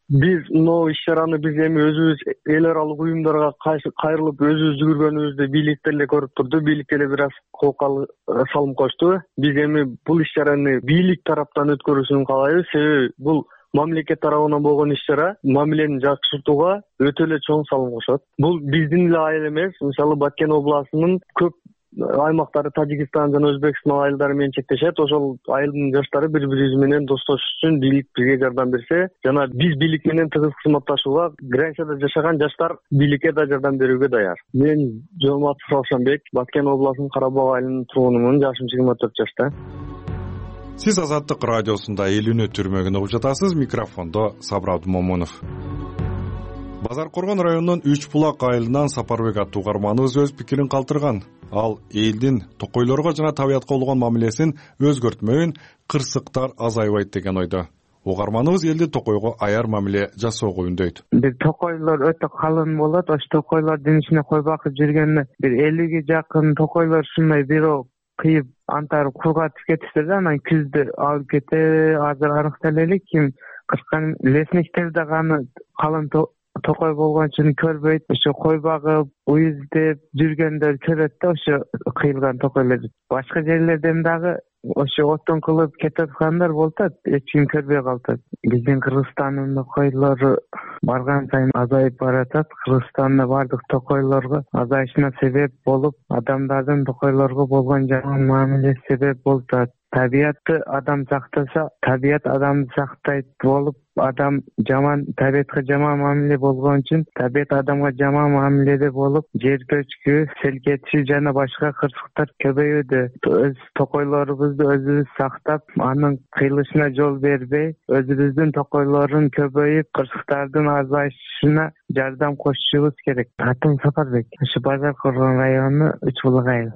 Биз мынау иш чараны биз эми өзүбүз эл аралык уюмдарга кайрылып өзүбүз жүгүргөнүбүздү бийликтер эле көрүп турду. Бийлик эле бир аз кол салым кошту. Биз эми бул иш чараны бийлик тараптан өткөрүүсүн каалайбыз. Себеби бул мамлекет тарабынан болгон иш чара мамилени жакшыртууга өтө эле чоң салым кошот. Бул биздин эле айыл эмес. Мисалы Баткен областынын көп аймактары Тажикстан жана Өзбекстан айылдары менен чектешет. Ошол айылдын жаштары бири-бириз менен достошуу үчүн бийлик бизге жардам берсе, жана биз бийлик менен тыгыз кызматташууга, границада жашаган жаштар бийликке да жардам берүүгө даяр. Мен Жоомартов Равшанбек, Баткен областынын Карабак айылынын тургунумун. Жашым 24 жашта. Сиз Азаттык радиосунда Элүүнү түрмөгүн угуп жатасыз. Микрофондо Сабыр Абдымомунов. Базар Коргон районунун Үч Булак айылынан Сапарбек аттуу угарманыбыз өз пикирин калтырган. Ал элдин токойлорго жана табиятка болгон мамилесин өзгөртмөйүн, кырсыктар азайбайт деген ойдо. Угарманыбыз элди токойго аяр мамиле жасоого үндөйт. Бир токойлор өтө калың болот. Ош токойлордун ичине кой бакып жүргөндө бир 50ге жакын токойлор ушундай бирөө кыйып антары кургатып кетишти да, анан күздө алып кетип, азыр аныктала элек ким кыркан. Лесниктер да ганы калың токой болгон үчүн көрбөйт. Ошо кой багып, уй издеп жүргөндөр көрөт да ошо кыйылган токойлорду. Башка жерлерден дагы ошо оттон кылып кетип аткандар болуп атат, эч ким көрбөй калат. Биздин Кыргызстандын токойлору барган сайын азайып баратат. Кыргызстанда бардык токойлорго азайышына себеп болуп, адамдардын токойлорго болгон жаман мамилеси себеп болуп атат. Табиятты адам сактаса, табият адамды сактайт болуп, адам жаман табиятка жаман мамиле болгон үчүн табият адамга жаман мамиледе болуп, жер көчкү, сел кетиши жана башка кырсыктар көбөйүүдө. Өз токойлорубузду өзүбүз сактап, анын кыйылышына жол бербей, өзүбүздүн токойлордун көбөйүп, кырсыктардын азайышына жардам кошушубуз керек. Атым Сапарбек, ушу Базар Коргон району Үч Булак айыл.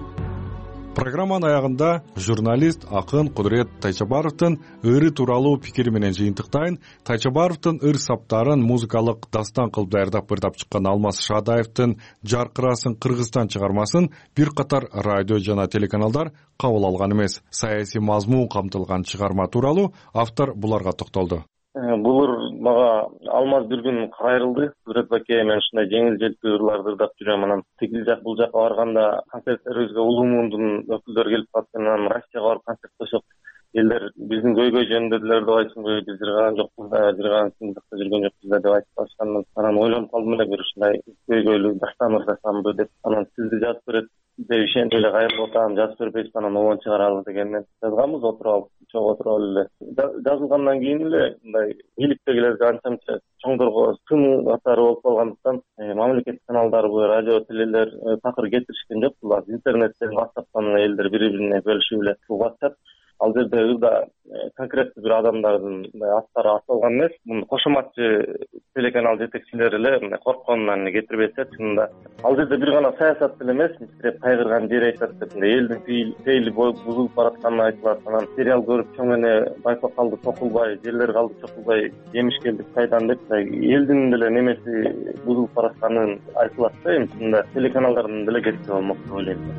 Программанын аягында журналист акын Кудурет Тайчабаровдун ыры тууралуу пикири менен жыйынтыктайын. Тайчабаровдун ыр саптарын музыкалык дастан кылып даярдап ырдап чыккан Алмаз Шадаевдин Жаркырасын Кыргызстан чыгармасын бир катар радио жана телеканалдар кабыл алган эмес. Саясий мазмун камтылган чыгарма тууралуу автор буларга токтолду. Булур мага Алмаз бир күн кайрылды. Кудурет баке, мен ушундай жеңил желпи ырларды ырдап жүрөм. Анан тигил жак бул жакка барганда концерттерибизге улуу муундун өкүлдөрү келип калды. Анан Россияга барып концерт кылышып, элдер биздин көйгөй жөнүндө делерди айтсыңбы, биз жырган жокпуз да, жырган сындыкта жүргөн жокпуз да деп айтып калышкан. Анан ойлонуп калдым эле, бир ушундай көйгөйлүү дастан ырдасамбы деп. Анан сизди жазып берет деп ишенип эле кайрылып атам, жазып бербейсизби, анан обон чыгаралы дегенден жазганбыз, отуруп алып, чогуу отуруп алып эле. Жазылгандан кийин эле мындай бийликтегилерге анча чоңдорго сын катары болуп калгандыктан мамлекет каналдарыбы, радио, телелер такыр кетиришкен жок. Булар интернеттен, WhatsApp'тан элдер бири-бирине бөлүшүп эле WhatsApp. Ал жерде ырда конкреттүү бир адамдардын аттары аталган эмес. Муну кошоматчы телеканал жетекчилери эле коркконунан кетирбесе, чынында ал жерде бир гана саясат деле эмес, мисирип кайгырган жери айтат деп, элдин пейили бузулуп баратканын айтылат. Анан сериал көрүп чоң эне байпак калды чокулбай, жерлер калды чокулбай, жемиш келдик кайдан деп, элдин деле немеси бузулуп баратканын айтылат да. Эми чынында телеканалдардын деле кетиси болмок деп ойлойм.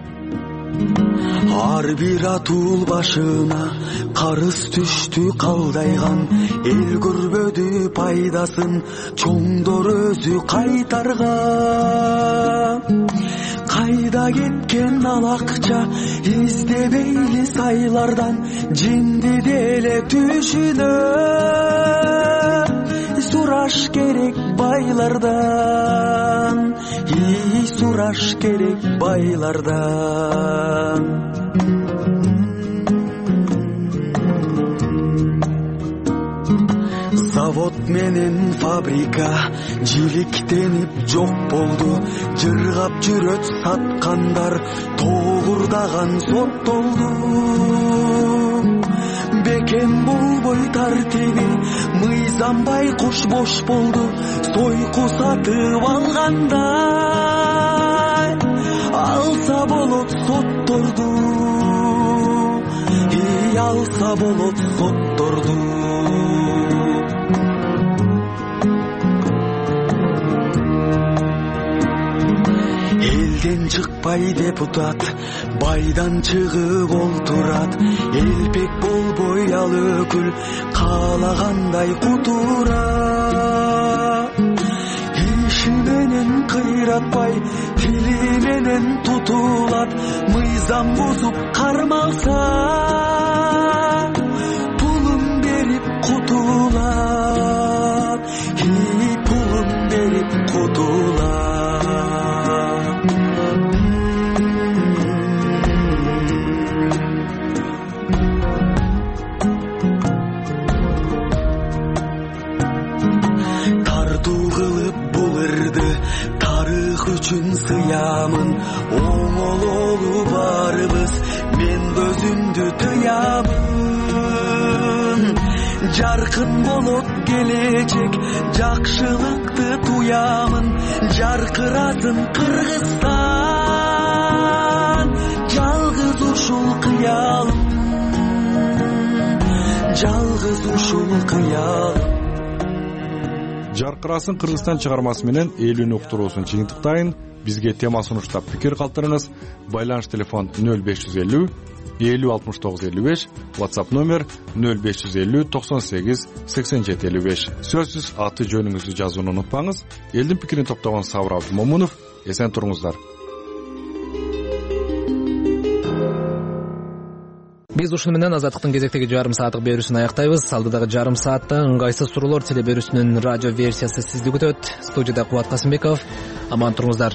Ар бир атул башына карыз түштү калдайган, эл көрбөдү пайдасын, чоңдор өзү кайтарган. Кайда кеткен ал акча, издебейли сайлардан, жинди деле түшүнөт. Сураш керек байлардан, сураш керек байлардан. Завод менен фабрика жиликтенип жок болду, жыргап жүрөт саткандар тогурдаган соттолду. Бекем болбой тартиби, мыйзам байкуш бош болду, сойку сатып алгандай. Алса болот сотторду, алса болот сотторду. эшиктен чыкпай депутат байдан чыгып олтурат. Элпек болбой ал өкүл каалагандай кутурат. Иши менен кыйратпай тили менен тутулат. Мыйзам бузуп кармалса пулун берип кутулат. Пулун берип кутулат. Тартуу кылып бул ырды тарых үчүн сыямын. Оңололу барыбыз мен өзүмдү тыямын. Жаркын болот келечек жакшылыкты туямын. Жаркыратын Кыргызстан жалгыз ушул кыялым. Жалгыз ушул кыялым. Жаркырасын Кыргызстан чыгармасы менен элүүнү уктуруусун жыйынтыктайын. Бизге тема сунуштап пикир калтырыңыз. Байланыш телефон 0550 50 69 55, WhatsApp номер 0550 98 87 55. Сөзсүз аты жөнүңүздү жазууну унутпаңыз. Элдин пикирин топтогон Сабыр Абдымомунов. Эсен туруңуздар. Биз ушуну менен Азаттыктын кезектеги жарым сааттык берүүсүн аяктайбыз. Алдыдагы жарым саатта ыңгайсыз суроолор теле берүүсүнүн радио версиясы сизди күтөт. Студияда Кубат Касымбеков. Аман туруңуздар.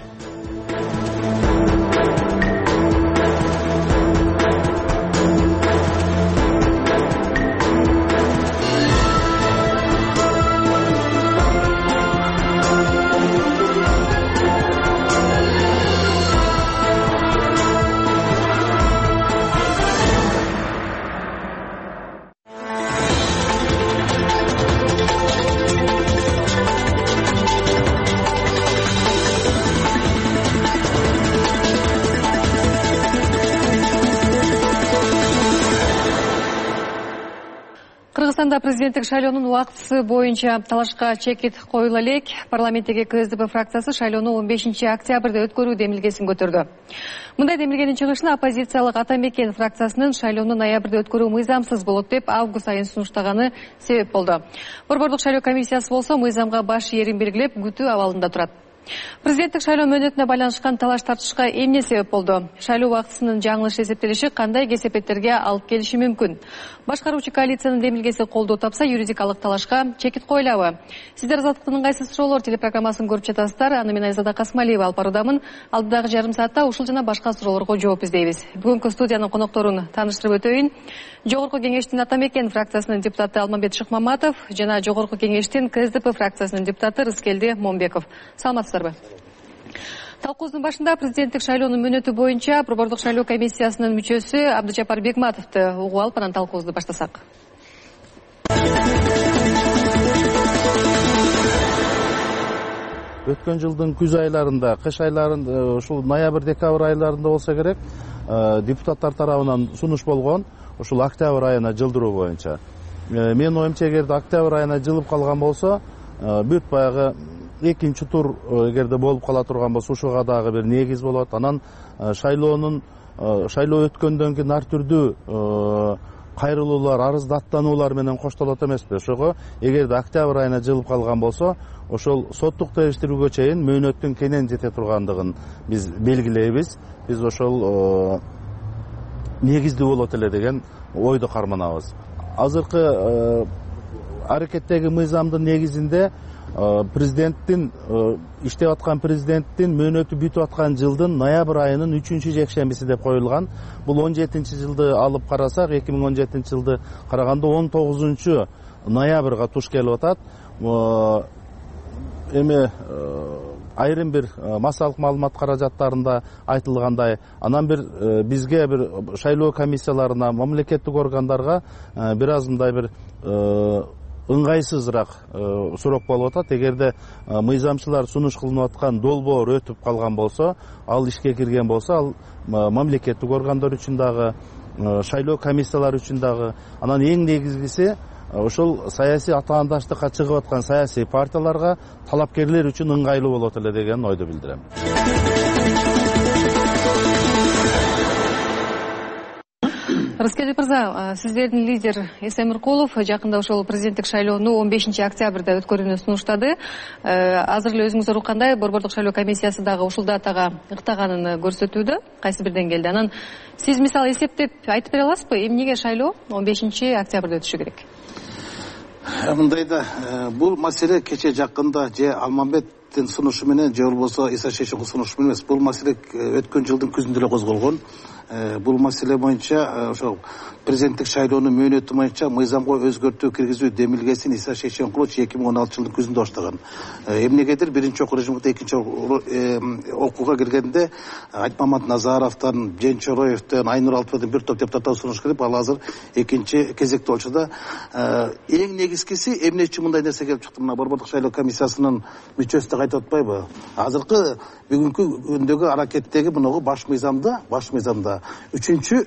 Кыргызстанда президенттик шайлоонун убактысы боюнча талашка чекит коюла элек. Парламенттеги КСДП фракциясы шайлоону 15 октябрда өткөрүү демилгесин көтөрдү. Мындай демилгенин чыгышына оппозициялык Атамекен фракциясынын шайлоону ноябрда өткөрүү мыйзамсыз болот деп август айын сунуштаганы себеп болду. Борбордук шайлоо комиссиясы болсо мыйзамга баш ийерин белгилеп күтүү абалында турат. Президенттик шайлоо мөөнөтүнө байланышкан талаш тартышка эмне себеп болду? Шайлоо убактысынын жаңылыш эсептелиши кандай кесепеттерге алып келиши мүмкүн? Башкаруучу коалициянын демилгеси колдоо тапса, юридикалык талашка чекит коюлабы? Сиздер Азаттыктын ыңгайсыз суроолор телепрограммасын көрүп жатасыздар. Аны мен Айзада Касмалиева алып баруудамын. Алдыдагы жарым саатта ушул жана башка суроолорго жооп издейбиз. Бүгүнкү студиянын конокторун тааныштырып өтөйүн. Жогорку кеңештин Атамекен фракциясынын депутаты Алмамбет Шыкмаматов жана Жогорку кеңештин КСДП фракциясынын депутаты Рыскелди Момбеков. Саламатсыздарбы? Талкуубуздун башында президенттик шайлоонун мөөнөтү боюнча Борбордук шайлоо комиссиясынын мүчөсү Абдыжапар Бекматовду угуп алып анан талкуубузду баштасак. Өткөн жылдын күз айларында, кыш айларында, ушул ноябрь-декабрь айларында болсо керек, депутаттар тарабынан сунуш болгон, ушул октябрь айына жылдыруу боюнча. Мен оюмча эгерде октябрь айына жылып калган болсо, бүт баягы экинчи тур эгерде болуп кала турган болсо, ушуга дагы бир негиз болот. Анан шайлоо өткөндөн кийин ар түрдүү кайрылуулар, арыздаттануулар менен коштолот эмеспи? Ошого эгерде октябрь айына жылып калган болсо, ошол соттук териштирүүгө чейин мөөнөттүн кенен жете тургандыгын биз белгилейбиз. Биз ошол негиздүү болот эле деген ойду карманабыз. Азыркы аракеттеги мыйзамдын негизинде президенттин иштеп аткан президенттин мөөнөтү бүтүп аткан жылдын ноябрь айынын 3-жекшембиси деп коюлган. Бул 17-жылды алып карасак, 2017 жылды караганда 19-ноябрга туш келип атат. Эми айрым бир массалык маалымат каражаттарында айтылгандай, анан бир бизге бир шайлоо комиссияларына, мамлекеттик органдарга бир аз мындай бир ыңгайсызыраак суроо болуп атат. Эгерде мыйзамчылар сунуш кылынып аткан долбоор өтүп калган болсо, ал ишке кирген болсо, ал мамлекеттик органдар үчүн дагы, шайлоо комиссиялары үчүн дагы, анан эң негизгиси ошол саясий атаандаштыкка чыгып аткан саясий партияларга, талапкерлер үчүн ыңгайлуу болот эле деген ойду билдирем. Рыскелдиев мырза, сиздердин лидер Эсен Миркулов жакында ошол президенттик шайлоону 15 октябрда өткөрүүнү сунуштады. Азыр эле өзүңүздөр уккандай Борбордук шайлоо комиссиясы дагы ушул датага ыктаганын көрсөтүүдө, кайсы бир деңгээлде. Анан сиз мисалы эсептеп айтып бере аласызбы, эмнеге шайлоо 15 октябрда өтүшү керек? Мындай да, бул маселе кече жакында же Алмамбеттин сунушу менен же болбосо Иса Шейшиновдун сунушу менен эмес. Бул маселе өткөн жылдын күзүндө эле козголгон. Бул маселе боюнча ошол президенттик шайлоонун мөөнөтү боюнча мыйзамга өзгөртүү киргизүү демилгесин Иса Шейшенович 2016 жылдын күзүндө баштаган. Эмнегедир биринчи окуу режимде экинчи окууга киргенде Айтмамат Назаровдон, Женчороевдон, Айнур Алтыбайдын бир топ депутаттар сунуш кылып, ал азыр экинчи кезекте болчу да. Эң негизгиси эмне үчүн мындай нерсе келип чыкты? Мына Борбордук шайлоо комиссиясынын мүчөсү да кайтып атпайбы? Азыркы бүгүнкү күндөгү аракеттеги мынагу баш мыйзамда 3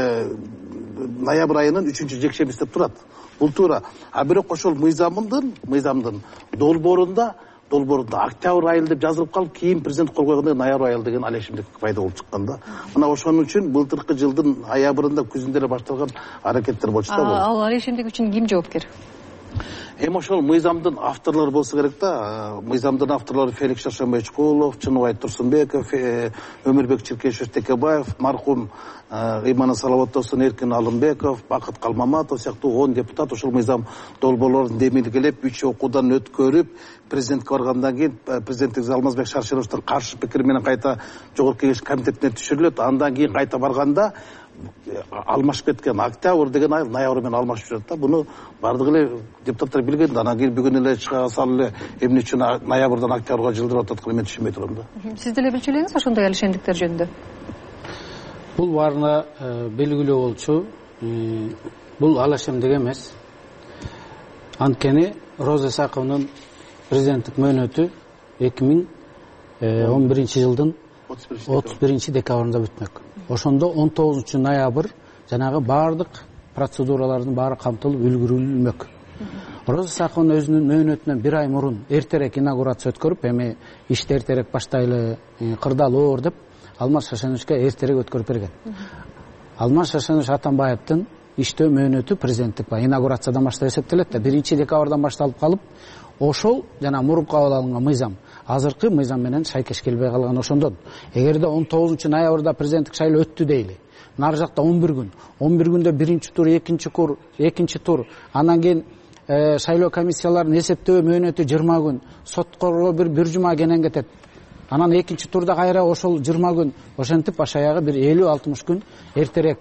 ноябрь айынын 3 жекшембиси деп турат. Бул туура. А бирок ошол мыйзамдын долбоорунда октябрь айы деп жазылып калып, кийин президент кол койгондо ноябрь айы деген алешимдик пайда болуп чыккан да. Мына ошон үчүн былтыркы жылдын аябырында күзүндө эле башталган аракеттер болчу да бул. Ал алешимдик үчүн ким жоопкер? Эми ошол мыйзамдын авторлору болсо керек да. Мыйзамдын авторлору Феликс Шаршембай-Чкулов, Чыныбай Турсунбеков, Өмүрбек Чиркешев Текебаев, мархум Имана Салаватовдун Эркин Алымбеков, Бакыт Калмаматов сыяктуу 10 депутат ошол мыйзам долбоорлорун демилгелеп, 3 окуудан өткөрүп, президентке баргандан кийин президенттик Алмазбек Шаршеновдун каршы пикири менен кайта жогорку кеңеш комитетине түшүрүлөт. Андан кийин кайта барганда алмашып кеткен октябрь деген ай ноябрь менен алмашып жүрөт да. Буну бардык эле депутаттар билген да. Анан кийин бүгүн эле чыга салып эле эмне үчүн ноябрдан октябрга жылдырып ататканын мен түшүнбөй турам да. Сиз деле билчү элеңиз ошондой алишендиктер жөнүндө? Бул баарына белгилүү болчу. Бул алишемдик эмес. Анткени Роза Исаковнун президенттик мөөнөтү 2011 жылдын 31 декабрында бүтмөк. Ошондо 19 ноябрь жанагы баардык процедуралардын баары камтылып үлгүрүлмөк. Роза Исаковна өзүнүн мөөнөтүнөн бир ай мурун эртерээк инаугурация өткөрүп, эми ишти эртерээк баштайлы, кырдаал оор деп Алмаз Шашеновичке эртерээк өткөрүп берген. Алмаз Шашенович Атамбаевдин иштөө мөөнөтү президенттик инаугурациядан баштап эсептелет да, 1 декабрдан башталып калып, ошол жана мурунку кабыл алынган мыйзам азыркы мыйзам менен шайкеш келбей калган. Ошондон эгерде 19 ноябрда президенттик шайлоо өттү дейли, нары жакта 11 күн, 11 күндө биринчи тур, экинчи тур, анан кийин шайлоо комиссияларынын эсептөө мөөнөтү 20 күн, соткорго бир жума кенен кетет. Анан экинчи турда кайра ошол 20 күн, ошентип баш аягы бир 50-60 күн эртерээк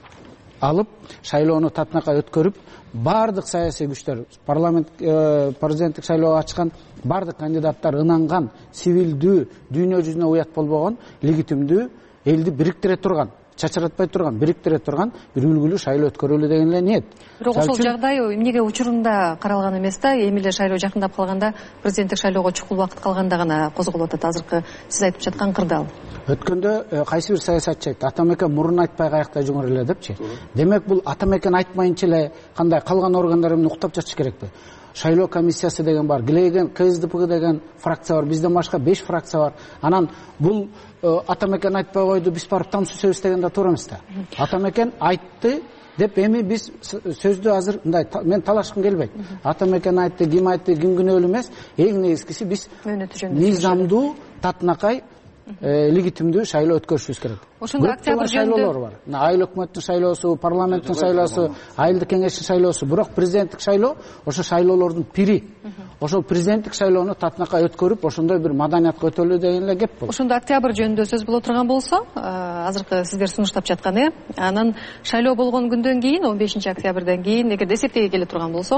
алып, шайлоону татынакай өткөрүп, бардык саясий күчтөр, парламент президенттик шайлоого ачкан бардык кандидаттар ынанган, сивилдүү, дүйнө жүзүнө уят болбогон, легитимдүү, элди бириктире турган, чачыратпай турган, бириктире турган бир үлгүлүү шайлоо өткөрөлү деген эле ниет. Бирок ошол жагдай эмнеге учурунда каралган эмес да, эми эле шайлоо жакындап калганда, президенттик шайлоого чукул убакыт калганда гана козголуп атат азыркы сиз айтып жаткан кырдаал. Өткөндө кайсы бир саясатчы айтты, атамекен мурун айтпай каякта жуңар эле депчи. Демек бул атамекен айтмайынча эле кандай калган органдар эмне уктап жатыш керекпи? Шайлоо комиссиясы деген бар, Глеген КСДП деген фракция бар, бизден башка 5 фракция бар. Анан бул атамекен айтпай койду, биз барып там сүзөбүз дегенде туура эмес да. Атамекен айтты деп эми биз сөздү азыр мындай мен талашкым келбейт. Атамекен айтты, ким күнөөлүү эмес. Эң негизгиси биз мыйзамдуу татынакай легитимдүү шайлоо өткөрүшүбүз керек. Ошондо октябрь шайлоолор бар. Айыл өкмөттүн шайлоосу, парламенттин шайлоосу, айылдык кеңештин шайлоосу, бирок президенттик шайлоо ошо шайлоолордун пири. Ошол президенттик шайлоону татынакай өткөрүп, ошондой бир маданиятка өтөлүү деген эле кеп бул. Ошондо октябрь жөнүндө сөз боло турган болсо, азыркы сиздер сунуштап жаткан анан шайлоо болгон күндөн кийин, 15 октябрдан кийин, эгерде эсептеге келе турган болсок,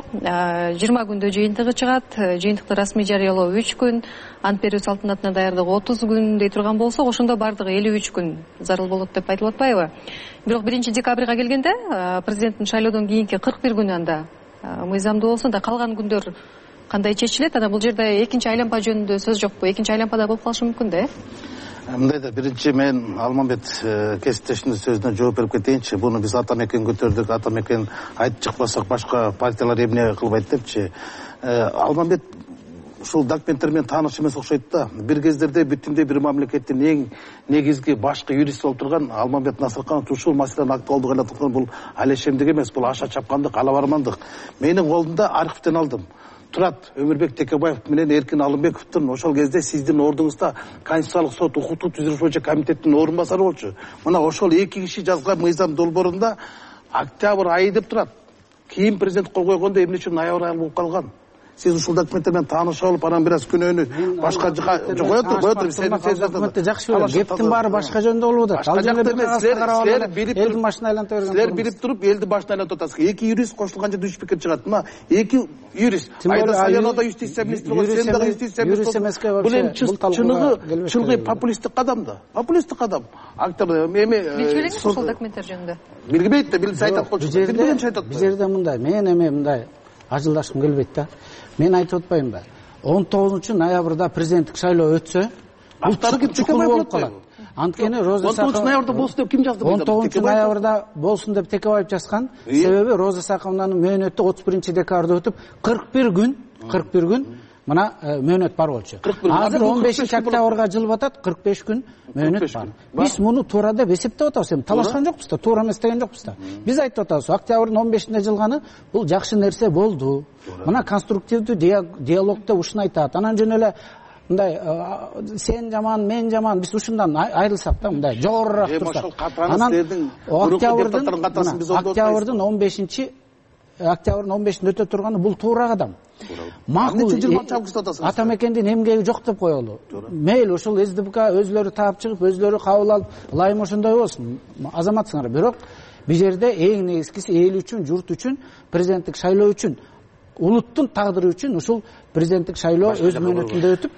20 күндө жыйынтыгы чыгат, жыйынтыкты расмий жарыялоо 3 күн, ант берүү салтанатына даярдык 30 күн дей турган болсок, ошондо бардыгы 53 күн зарыл болот деп айтылып атпайбы? Бирок 1 декабрга келгенде президенттин шайлоодон кийинки 41 күн анда мыйзамдуу болсун да, калган күндөр кандай чечилет? Анан бул жерде экинчи айланпа жөнүндө сөз жокпу? Экинчи айланпада болуп калышы мүмкүн да? Мындай да, биринчи мен Алмамбет кесиптешимдин сөзүнө жооп берип кетейинчи. Буну биз атамекен көтөрдүк, атамекен айтып чыкпасак башка партиялар эмне кылбайт депчи. Алмамбет ушул документтер менен тааныш эмес окшойт да. Бир кездерде бүтүндөй бир мамлекеттин эң негизги башкы юрист болуп турган Алмамбет Насырканов ушул маселени актуалдуу кылып аткан. Бул алешемдик эмес, бул аша чапкандык, ала бармандык. Менин колумда архивден алдым. Турат Өмүрбек Текебаев менен Эркин Алымбековдун ошол кезде сиздин ордуңузда Конституциялык сот укуктук түзүлүш боюнча комитеттин орун басары болчу. Мына ошол эки киши жазган мыйзам долбоорунда октябрь айы деп турат. Кийин президент кол койгондо эмне үчүн ноябрь айы болуп калган? Сиз ушул документтер менен тааныша алып, анан бир аз күнөөнү башка жака коётур. Документти жакшы билем. Кептин баары башка жөнүндө болуп атат. Ал жерде элдин башына айлантып берген. Силер билип туруп, элдин башына айлантып атасыздар. Эки юрист кошулган жерде үч пикир чыгат. Мына эки юрист. Айда Саянода юстиция министри болот, сен дагы юстиция министри болот. Бул эми чыныгы популисттик кадам да. Популисттик кадам. Билчү элеңиз ушул документтер жөнүндө? Билбейт да, билсе айтат болчу. Билбегенче айтат. Бул жерде мындай, мен эми мындай ажылдашкым келбейт да. Мен айтып атпаймынбы? 19-ноябрда президенттик шайлоо өтсө, автары чукул болуп калат. Анткени Роза Сакова 19-ноябрда болсун деп ким жазды? 19-ноябрда болсун деп Текебаев жазган. Себеби Роза Сакованын мөөнөтү 31-декабрда өтүп, 41 күн мына мөөнөт бар болчу. Азыр 15-октябрга жылып атат, 45 күн мөөнөт бар. Биз муну туура деп эсептеп атабыз, эми талашкан жокпуз да, туура эмес деген жокпуз да. Биз айтып атабыз, октябрдын 15-inde жылганы бул жакшы нерсе болду. Мына конструктивдүү диалогдо ушуну айтат. Анан жөн эле мындай сен жаман, мен жаман, биз ушундан айрылсак да, мындай жогорураак турсак. Анан октябрдын 15-inde өтө турганы бул туура кадам. Макул ата мекендин эмгеги жок деп коелу. Мейли ушул СДПК өзлөрү таап чыгып, өзлөрү кабыл алып, ылайым ошондой болсун. Азаматсыңар, бирок бул жерде эң негизгиси эл үчүн, журт үчүн, президенттик шайлоо үчүн, улуттун тагдыры үчүн ушул президенттик шайлоо өз мөөнөтүндө өтүп,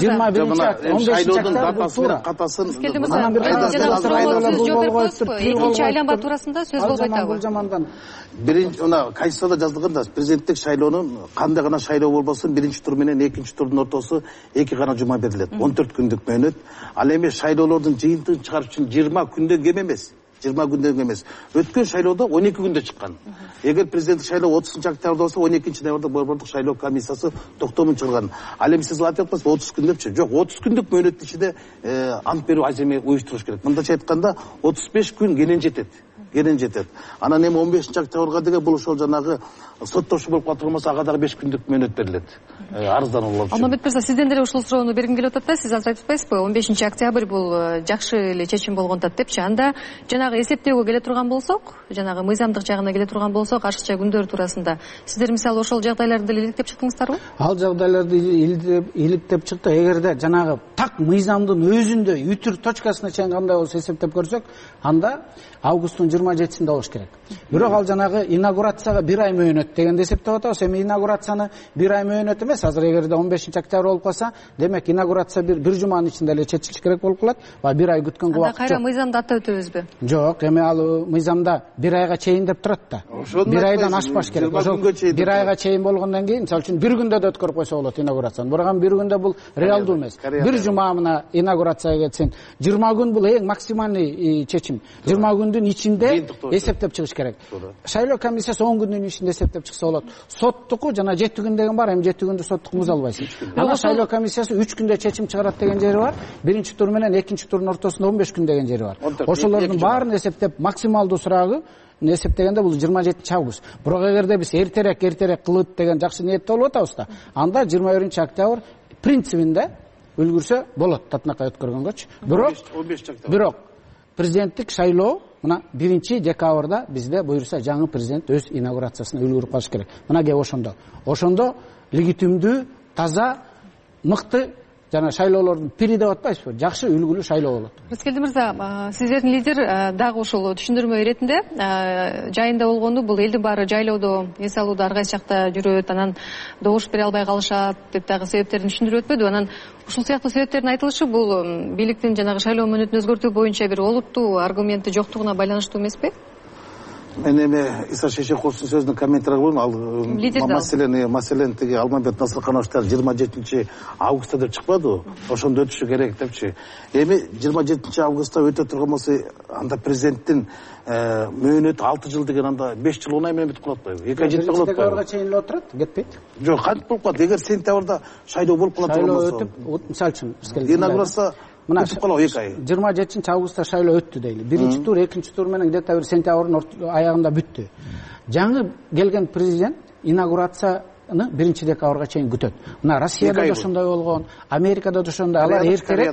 21-15 айланма туурасында сөз болбойт. Бул жамандан биринчи мына Конституцияда жазылган президенттик шайлоонун кандай гана шайлоо болбосун, биринчи тур менен экинчи турдун ортосу 2 гана жума берилет. 14 күндүк мөөнөт. Ал эми шайлоолордун жыйынтыгын чыгарып үчүн 20 күндөн кем эмес. 20 күндөн эмес. Өткөн шайлоодо 12 күндө чыккан. Эгер президенттик шайлоо 30-октябрда болсо, 12-ноябрда борбордук шайлоо комиссиясы токтомун чыгарган. Ал эми сиз айтып атпайсызбы 30 күн депчи? Жок, 30 күндүк мөөнөттүн ичинде ант берүү аземи уюштуруш керек. Мындайча айтканда 35 күн кенен жетет. Анан эми 15-октябрга деген бул ошол жанагы соттошу болуп калып турмаса, ага дагы 5 күндүк мөөнөт берилет. Арыздануулар үчүн. Алмамбет мырза, сизден деле ушул суроону бергим келип атат да. Сиз азыр айтып атпайсызбы? 15-октябрь бул жакшы эле чечим болгон атат депчи. Анда жанагы эсептөөгө келе турган болсок, жанагы мыйзамдык жагына келе турган болсок, ашыкча күндөр туурасында сиздер мисалы ошол жагдайларды деле иликтеп чыктыңыздарбы? Ал жагдайларды иликтеп чыкты. Эгерде жанагы так мыйзамдын өзүндө үтүр точкасына чейин кандай болсо эсептеп көрсөк, анда августтун 27-синде болуш керек. Бирок ал жанагы инаугурацияга 1 ай мөөнөт дегенди эсептеп атабыз. Эми инаугурацияны 1 ай мөөнөт эмес, азыр эгерде 15-октябрь болуп калса, демек инаугурация бир жуманын ичинде эле чечилиш керек болуп калат. 1 ай күткөнгө убакыт жок. Анда кайра мыйзамды ата өтөбүзбү? Жок, эми ал мыйзамда 1 айга чейин деп турат да. 1 айдан ашпаш керек. Ошол 1 айга чейин болгондон кийин, мисалы үчүн 1 күндө да өткөрүп койсо болот инаугурацияны. Бирок 1 күндө бул реалдуу эмес. 1 жума мына инаугурацияга кетсин. 20 күн бул эң максималдуу чечим. 20 күндүн ичинде эсептеп чыгыш керек. Шайлоо комиссиясы 10 күндүн ичинде эсептеп чыкса болот. Соттуку жана 7 күн деген бар, эми 7 күндү соттук муз албайсың. Ана шайлоо комиссиясы 3 күндө чечим чыгарат деген жери бар. Биринчи тур менен экинчи турдун ортосунда 15 күн деген жери бар. Ошолордун баарын эсептеп максималдуу сурагы эсептегенде бул 27-август. Бирок эгерде биз эртерээк кылып деген жакшы ниетте болуп атабыз да, анда 21-октябрь принцибинде үлгүрсө болот татынакай өткөргөнгөчү. Бирок президенттик шайлоо мына 1-декабрда бизде буюрса жаңы президент өз инаугурациясына үлгүрүп калыш керек. Мына кеп ошондо легитимдүү, таза, мыкты жана шайлоолордун пири деп атпайсызбы? Жакшы үлгүлүү шайлоо болот. Рыскелди мырза, сиздердин лидер дагы ушул түшүндүрмө иретинде жайында болгону бул элдин баары жайлоодо, эс алууда ар кайсы жакта жүрөт, анан добуш бере албай калышат деп дагы себептерин түшүндүрүп өтпөдү. Анан ушул сыяктуу себептердин айтылышы бул бийликтин жанагы шайлоо мөөнөтүн өзгөртүү боюнча бир олуттуу аргументи жоктугуна байланыштуу эмеспи? мен эми Иса Шейшековдун сөзүнө комментарий кылайын. Ал маселен тиги Алмамбет Насыркановичтар 27 августта деп чыкпадыбы? Ошондо өтүшү керек депчи. Эми 27 августта өтө турган болсо, анда президенттин мөөнөтү 6 жыл деген анда 5 жыл онай менен бүтүп калат атпайбы? 2 ай жетпей калат атпайбы? Сентябрга чейин эле отурат, кетпейт. Жок, кантип болуп калат? Эгер сентябрда шайлоо болуп калат турган болсо. Шайлоо өтүп, мисалы үчүн, инаугурация өтүп калат 2 ай. 27 августта шайлоо өттү дейли. Биринчи тур, экинчи тур менен где-то бир сентябрдын аягында бүттү. Жаңы келген президент инаугурацияны 1 декабрга чейин күтөт. Мына Россияда да ошондой болгон, Америкада да ошондой. Алар эртерээк,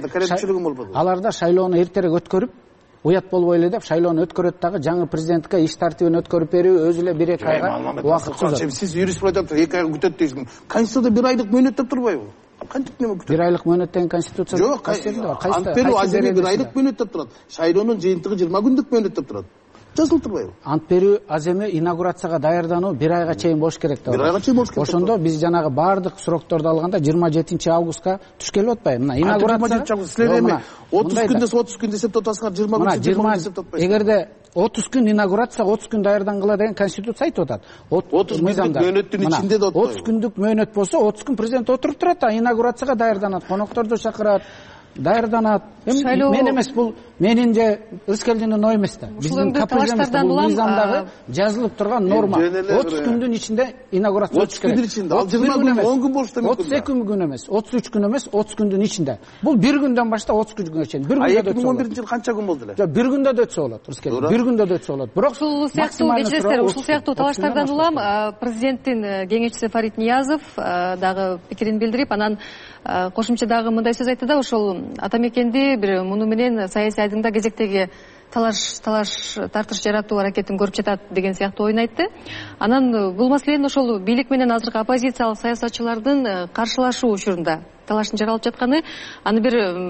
аларда шайлоону эртерээк өткөрүп, уят болбой эле деп шайлоону өткөрөт дагы жаңы президентке иш тартибин өткөрүп берүү өзү эле 1-2 айга убакыт созот. Сиз юрист болуп атасыз, 2 айга күтөт дейсиз. Конституцияда 1 айлык мөөнөт деп турбайбы? Кантип неме күтөт? 1 айлык мөөнөт деген конституция жок. Ант берүү аземи 1 айлык мөөнөт деп турат. Шайлоонун жыйынтыгы 20 күндүк мөөнөт деп турат. Жазылып турбайбы? Ант берүү аземи инаугурацияга даярдануу 1 айга чейин болуш керек деп. 1 айга чейин болуш керек. Ошондо биз жанагы баардык срокторду алганда 27 августка түшкөлүп атпайбы? Мына инаугурация силер эми 30 күн эсептеп атасыңар, 20 күн эсептеп атпайсыңар. Эгерде 30 күн инаугурацияга 30 күн даярдангыла деген конституция айтып атат. 30 күндүк мөөнөттүн ичинде да 30 күндүк мөөнөт болсо 30 күн президент отуруп турат, инаугурацияга даярданат, конокторду чакырат, даярданат. Мен эмес, бул менин же Ыскелдинин ою эмес да. Биздин капиталдардан улам мыйзамдагы жазылып турган норма. 30 күндүн ичинде инаугурация өтүш керек. 30 күндүн ичинде, ал 20 күн, 10 күн болушу мүмкүн. 32 күн эмес, 33 күн эмес, 30 күндүн ичинде. Бул 1 күндөн баштап 30 күнгө чейин. 1 күндө да өтсө болот. 2011 жыл канча күн болду эле? Жок, 1 күндө да өтсө болот, Ыскелдин. 1 күндө да өтсө болот. Бирок ушул сыяктуу кечиресиздер, ушул сыяктуу талаштардан улам президенттин кеңешчиси Фарид Ниязов дагы пикирин билдирип, анан кошумча дагы мындай сөз айтты да, ошол Атамекенди бир муну менен саясий айдыңда кезектеги тартыш жаратуу аракетин көрүп жатат деген сыяктуу оюн айтты. Анан бул маселени ошол бийлик менен азыркы оппозициялык саясатчылардын каршылашуу учурунда талаштын жаралып жатканы, аны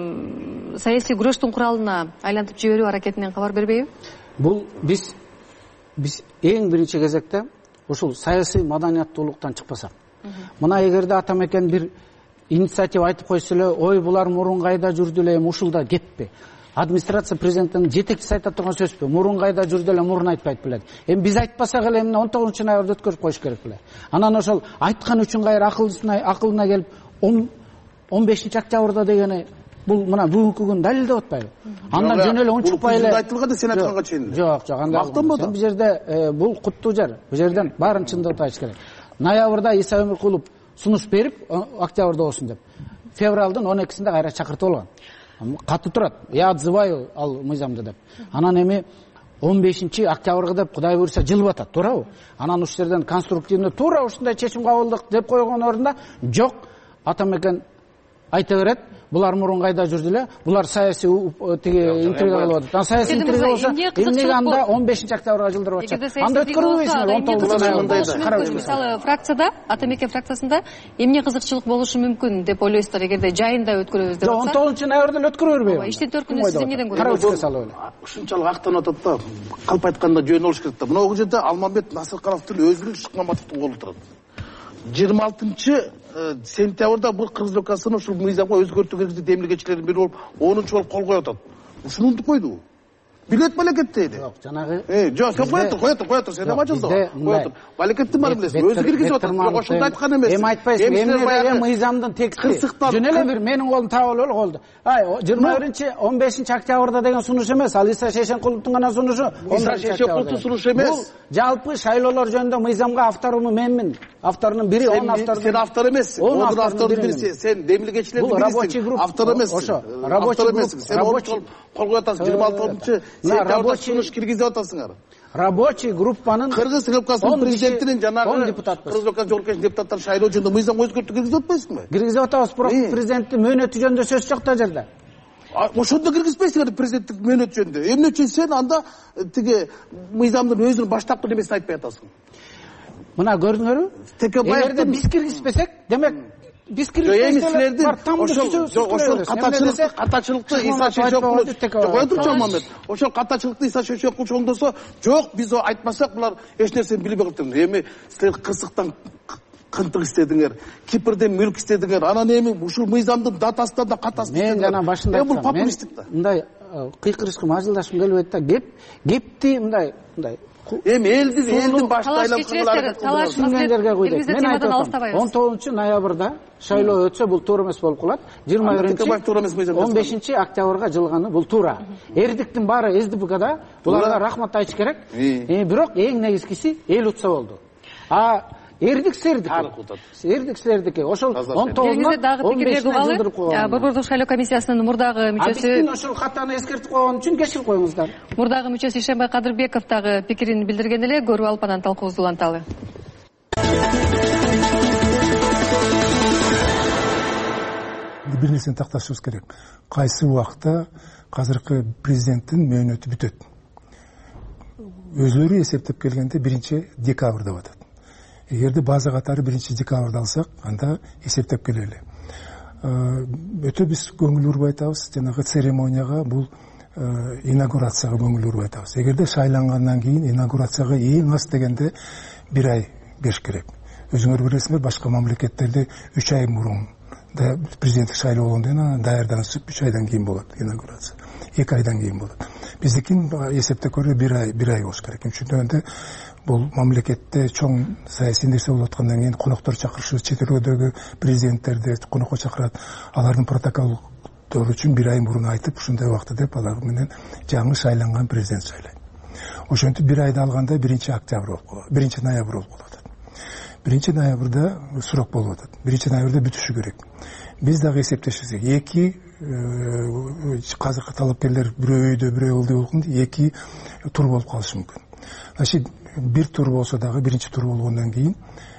бир саясий күрөштүн куралына айлантып жиберүү аракетинен кабар бербейби? Бул биз эң биринчи кезекте ушул саясий маданияттуулуктан чыкпасак, мына эгерде Атамекен бир инициатива айтып койсо эле, ой булар мурун кайда жүрдү эле, ушулда кетпи. Администрация президенттин жетекчиси айтып турган сөзбү? Мурун кайда жүрдү эле, мурун айтпайт белет. Эми биз айтпасак эле 19 ноябрда өткөрүп коюш керек беле. Анан ошол айткан үчүн кайра акылына келип 15 октябрда дегени бул мына бүгүнкү күн далилдеп атпайбы? Андан жөн эле унчукпай эле айтылган да сен айтканга чейин. Жок, андай мактанбады. Бул жерде бул куттуу жер. Бул жерден баарын чындап айтыш керек. Ноябрда Иса Өмүркулов сунуш берип, октябрда болсун деп. Февралдын 12-синде кайра чакыртып алган. Катты турат. Я отзываю ал мыйзамды деп. Анан эми 15 октябрга деп Кудай буйрса жылып атат, туурабы? Анан ушул жерден конструктивдүү туура ушундай чечим кабылдык деп койгон орунда жок, Атамекен айта берет, булар мурун кайда жүрдү эле, булар саясий тиги интрига кылып атат. Саясий интрига болсо, эмнеге анда 15 октябрга жылдырып атышат? Анда өткөрбөйсүңөр 19 ноябрда. Мисалы фракцияда, Атамекен фракциясында эмне кызыкчылык болушу мүмкүн деп ойлойсуздар, эгерде жайында өткөрөбүз деп атса? 19 ноябрда эле өткөрө бербейби? Иштин төркүнү сиз эмнеден көрөсүз? Карабычка салып эле. Ушунчалык актанып атат да, калп айтканда жөн болуш керек да. Мына жерде Алмамбет Насыркановдун өзүнүн Шыкмаматовдун колу турат. 26 сентябрда бул Кыргыз өлкөсүнүн ушул мыйзамга өзгөртүү киргизүү демилгечилердин бири болуп 10 болуп кол коюп атат. Ушуну унутуп койду. Билет балекет дейди. Жок, жанагы. Жок, кое тур, сен эме ажылды. Кое тур. Балекеттин баары билесиз, өзү киргизип атат. Бирок ошондо айткан эмес. Эми айтпайсың, эмне мыйзамдын тексти. Жөн эле бир менин колум таап алып колду. 15 октябрда деген сунуш эмес, ал Иса Шейшенкуловдун гана сунушу. Иса Шейшенкуловдун сунушу эмес. Бул жалпы шайлоолор жөнүндө мыйзамга авторумун менмин. Авторунун бири, он автор. Сен автор эмессиң. Onun автордун бириси. Сен демилгечилердин бирисиң. Бул рабочий группа. Автор эмессиң. Ошо, рабочий группа. Сен кол коюп атасың 26 сентябрда сунуш киргизип атасыңар. Рабочий группанын Кыргыз Республикасынын президентинин жанагы Кыргыз Республикасынын жогорку депутаттар шайлоо жөнүндө мыйзам өзгөртүү киргизип атпайсыңбы? Киргизип атабыз, бирок президенттин мөөнөтү жөнүндө сөз жок да жерде. Ошондо киргизбейсиңер президенттик мөөнөт жөнүндө. Эмне үчүн сен анда тиги мыйзамдын өзүнүн баштапкы немесин айтпай атасың? Мына көрдүңөрбү? Эгерде биз киргизбесек, демек биз киргизбесек, ошол катачылыкты Иса Шейшенкулов кое турчу Алмамбет. Ошол катачылыкты Иса Шейшенкулов оңдосо, жок, биз айтмасак булар эч нерсени билбей калат. Эми силер Кырсыктан кынтык истедиңер, Кипрден мүлк истедиңер. Анан эми ушул мыйзамдын датасынан да катасын. Мен жана башында бул популисттик да. Мындай кыйкырышкы мажылдашкым келбейт да, кепти мындай эми элдин башты айлап талаш жерге койдук. Мен айтып атам, 19-ноябрда шайлоо өтсө бул туура эмес болуп калат. 15 октябрга жылганы бул туура. Эрдиктин баары СДПКда буларга рахмат айтыш керек. Бирок эң негизгиси эл утса болду. Эрдик силердики. Ошол 19-15 Борбордук шайлоо комиссиясынын мурдагы мүчөсү ошол катаны эскертип койгон үчүн кечирип коюңуздар. Мурдагы мүчөсү Ишенбай Кадырбеков дагы пикирин билдирген эле. Көрүп алып анан талкуубузду уланталы. Бир нерсени такташыбыз керек. Кайсы убакта азыркы президенттин мөөнөтү бүтөт. Өзлөрү эсептеп келгенде 1-декабрда деп атат. Эгерде база катары 1-декабрда алсак, анда эсептеп келели. Өтө биз көңүл урбай атабыз, жанагы церемонияга, бул инаугурацияга көңүл урбай атабыз. Эгерде шайлангандан кийин инаугурацияга эң аз дегенде 1 ай бериш керек. Өзүңөр билесиңер, башка мамлекеттерде 3 ай мурун президенттик шайлоо болгондон кийин даярданып 3 айдан кийин болот инаугурация. 2 айдан кийин болот. Биздикин эсептеп көргөндө 1 ай болуш керек. Үчүнчүдөн бул мамлекетте чоң саясий нерсе болуп аткандан кийин коноктор чакырышыбыз, чет өлкөдөгү президенттерди конокко чакырат. Алардын протоколдору үчүн 1 ай мурун айтып, ушундай убакта деп алар менен жаңы шайланган президент шайлайт. Ошентип 1 айда алганда 1-октябрь болуп калат, 1-ноябрь болуп калат. 1-ноябрда сурок болуп атат. 1-ноябрда бүтүшү керек. Биз дагы эсептешсек, 2 азыркы талапкерлер бирөө өйдө, бирөө ылдый болгондо 2 тур болуп калышы мүмкүн. Значит, 1 тур болсо дагы, 1 тур болгондон кийин